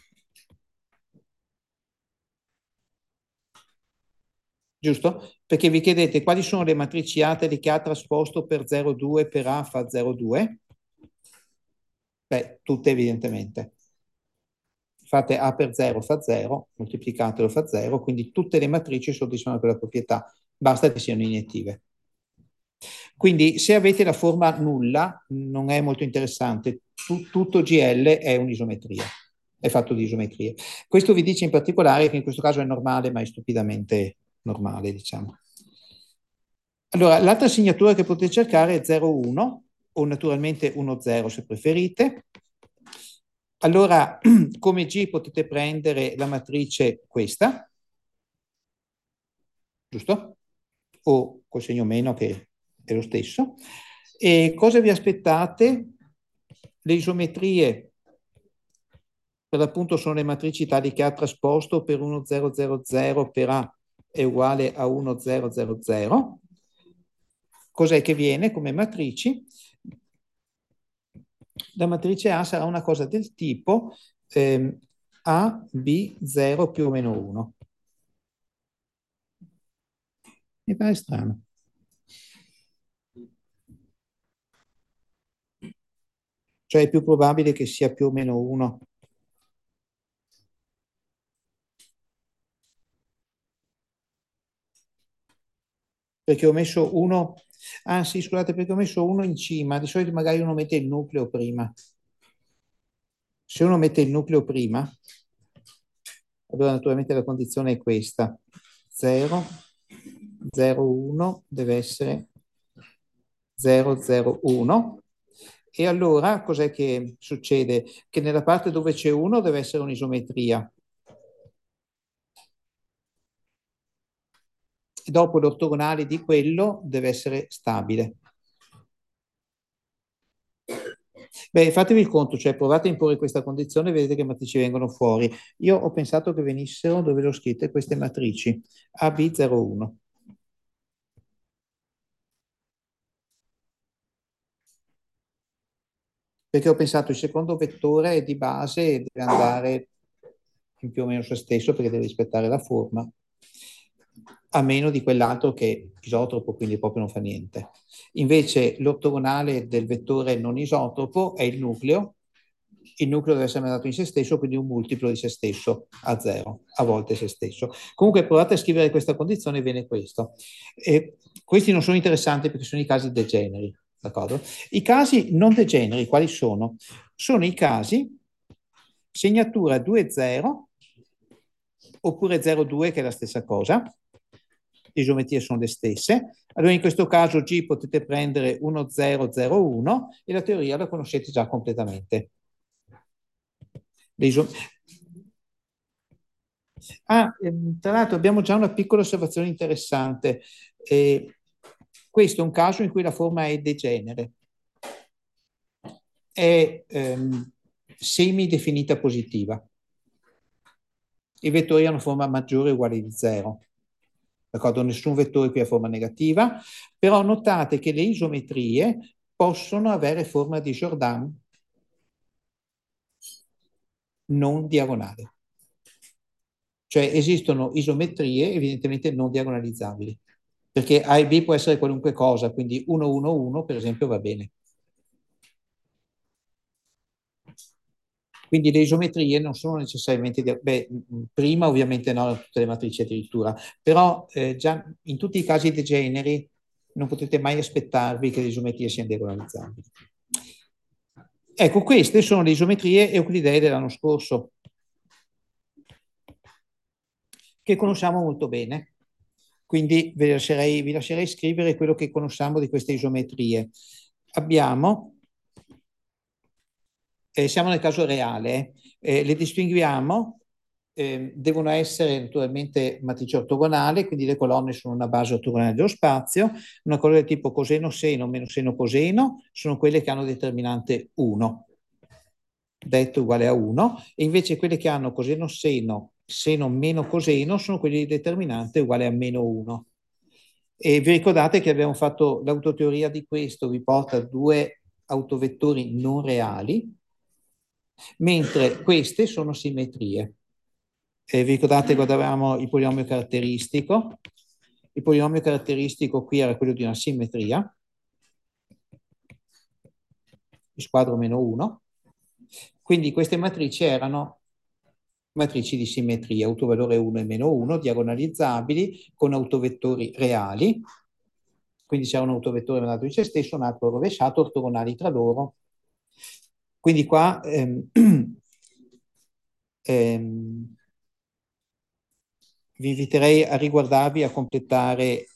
Giusto? Perché vi chiedete quali sono le matrici A che A trasposto per 0,2 per A fa 0,2? Beh, tutte evidentemente. Fate A per 0 fa 0, moltiplicatelo fa 0, quindi tutte le matrici soddisfano quella proprietà, basta che siano iniettive. Quindi se avete la forma nulla non è molto interessante, tutto GL è un'isometria, è fatto di isometrie. Questo vi dice in particolare che in questo caso è normale, ma è stupidamente normale, diciamo. Allora, l'altra segnatura che potete cercare è 0,1 o naturalmente 1,0 se preferite. Allora, come G potete prendere la matrice questa, giusto? O col segno meno che è lo stesso. E cosa vi aspettate? Le isometrie, per l'appunto, sono le matrici tali che A trasposto per 1, 0, 0, 0 per A è uguale a 1, 0, 0, 0. Cos'è che viene come matrici? La matrice A sarà una cosa del tipo A, B, 0 più o meno 1. Mi pare strano. Cioè è più probabile che sia più o meno 1. Perché ho messo 1, ah sì, scusate, perché ho messo 1 in cima, di solito magari uno mette il nucleo prima. Se uno mette il nucleo prima, allora naturalmente la condizione è questa: 0, 0, 1 deve essere 0, 0, 1. E allora cos'è che succede? Che nella parte dove c'è 1 deve essere un'isometria. E dopo l'ortogonale di quello deve essere stabile. Beh, fatevi il conto, cioè provate a imporre questa condizione e vedete che matrici vengono fuori. Io ho pensato che venissero, dove le ho scritte, queste matrici AB01. Perché ho pensato il secondo vettore di base deve andare in più o meno se stesso perché deve rispettare la forma, a meno di quell'altro che è isotropo, quindi proprio non fa niente. Invece l'ortogonale del vettore non isotropo è il nucleo deve essere mandato in se stesso, quindi un multiplo di se stesso a 0, a volte se stesso. Comunque provate a scrivere questa condizione e viene questo. Questi non sono interessanti perché sono i casi degeneri, d'accordo? I casi non degeneri, quali sono? Sono i casi segnatura 2,0 oppure 0,2 che è la stessa cosa, le isometrie sono le stesse. Allora in questo caso G potete prendere 1,001 e la teoria la conoscete già completamente. Tra l'altro abbiamo già una piccola osservazione interessante. Questo è un caso in cui la forma è degenere. È semi-definita positiva. I vettori hanno forma maggiore o uguale di 0. D'accordo? Nessun vettore qui ha forma negativa, però notate che le isometrie possono avere forma di Jordan non diagonale. Cioè esistono isometrie evidentemente non diagonalizzabili, perché A e B può essere qualunque cosa, quindi 1, 1, 1 per esempio va bene. Quindi le isometrie non sono necessariamente, prima ovviamente no, tutte le matrici addirittura, però già in tutti i casi degeneri non potete mai aspettarvi che le isometrie siano diagonalizzabili. Ecco, queste sono le isometrie euclidee dell'anno scorso, che conosciamo molto bene. Quindi vi lascerei scrivere quello che conosciamo di queste isometrie. Abbiamo, siamo nel caso reale, le distinguiamo, devono essere naturalmente matrice ortogonale, quindi le colonne sono una base ortogonale dello spazio, una cosa del tipo coseno, seno, meno seno, coseno, sono quelle che hanno determinante 1, detto uguale a 1, e invece quelle che hanno coseno, seno, seno meno coseno, sono quelle di determinante uguale a meno 1. E vi ricordate che abbiamo fatto l'autoteoria di questo, vi porta a due autovettori non reali, mentre queste sono simmetrie. Vi ricordate quando avevamo il polinomio caratteristico? Il polinomio caratteristico qui era quello di una simmetria, di squadro meno 1. Quindi queste matrici erano matrici di simmetria, autovalore 1 e meno 1, diagonalizzabili, con autovettori reali. Quindi c'era un autovettore nella matrice stesso, un altro rovesciato, ortogonali tra loro. Quindi qua vi inviterei a riguardarvi, a completare,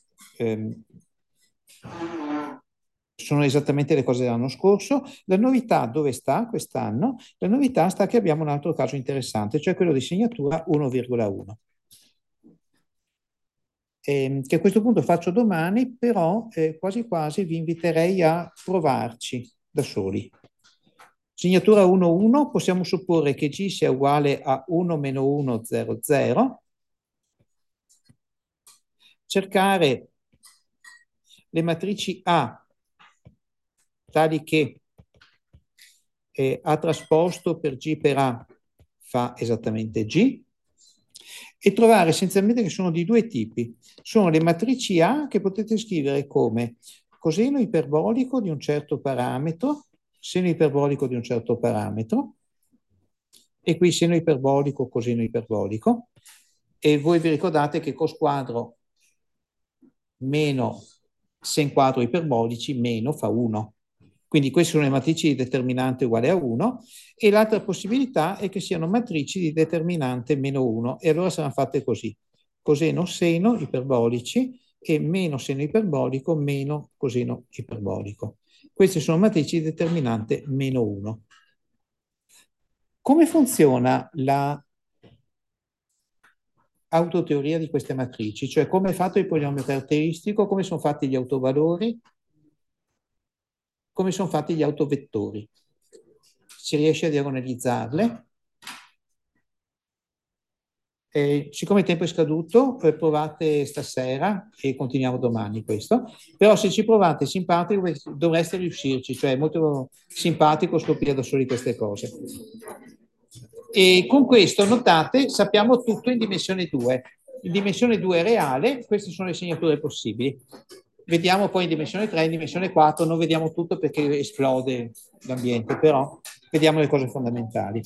sono esattamente le cose dell'anno scorso. La novità dove sta quest'anno? La novità sta che abbiamo un altro caso interessante, cioè quello di segnatura 1,1. Che a questo punto faccio domani, però quasi quasi vi inviterei a provarci da soli. Segnatura 1,1, possiamo supporre che G sia uguale a 1 meno 1, 0, 0. Cercare le matrici A tali che A trasposto per G per A fa esattamente G, e trovare essenzialmente che sono di due tipi. Sono le matrici A che potete scrivere come coseno iperbolico di un certo parametro, seno iperbolico di un certo parametro, e qui seno iperbolico, coseno iperbolico, e voi vi ricordate che cos quadro meno sen quadro iperbolici meno fa 1. Quindi queste sono le matrici di determinante uguale a 1, e l'altra possibilità è che siano matrici di determinante meno 1, e allora saranno fatte così: coseno seno iperbolici e meno seno iperbolico meno coseno iperbolico. Queste sono matrici di determinante meno 1. Come funziona la autoteoria di queste matrici? Cioè come è fatto il polinomio caratteristico, come sono fatti gli autovalori, come sono fatti gli autovettori. Si riesce a diagonalizzarle. Siccome il tempo è scaduto, provate stasera e continuiamo domani questo. Però se ci provate simpatico, dovreste riuscirci, cioè è molto simpatico scoprire da soli queste cose. E con questo, notate, sappiamo tutto in dimensione 2. In dimensione 2 reale, queste sono le segnature possibili. Vediamo poi in dimensione 3, in dimensione 4, non vediamo tutto perché esplode l'ambiente, però vediamo le cose fondamentali.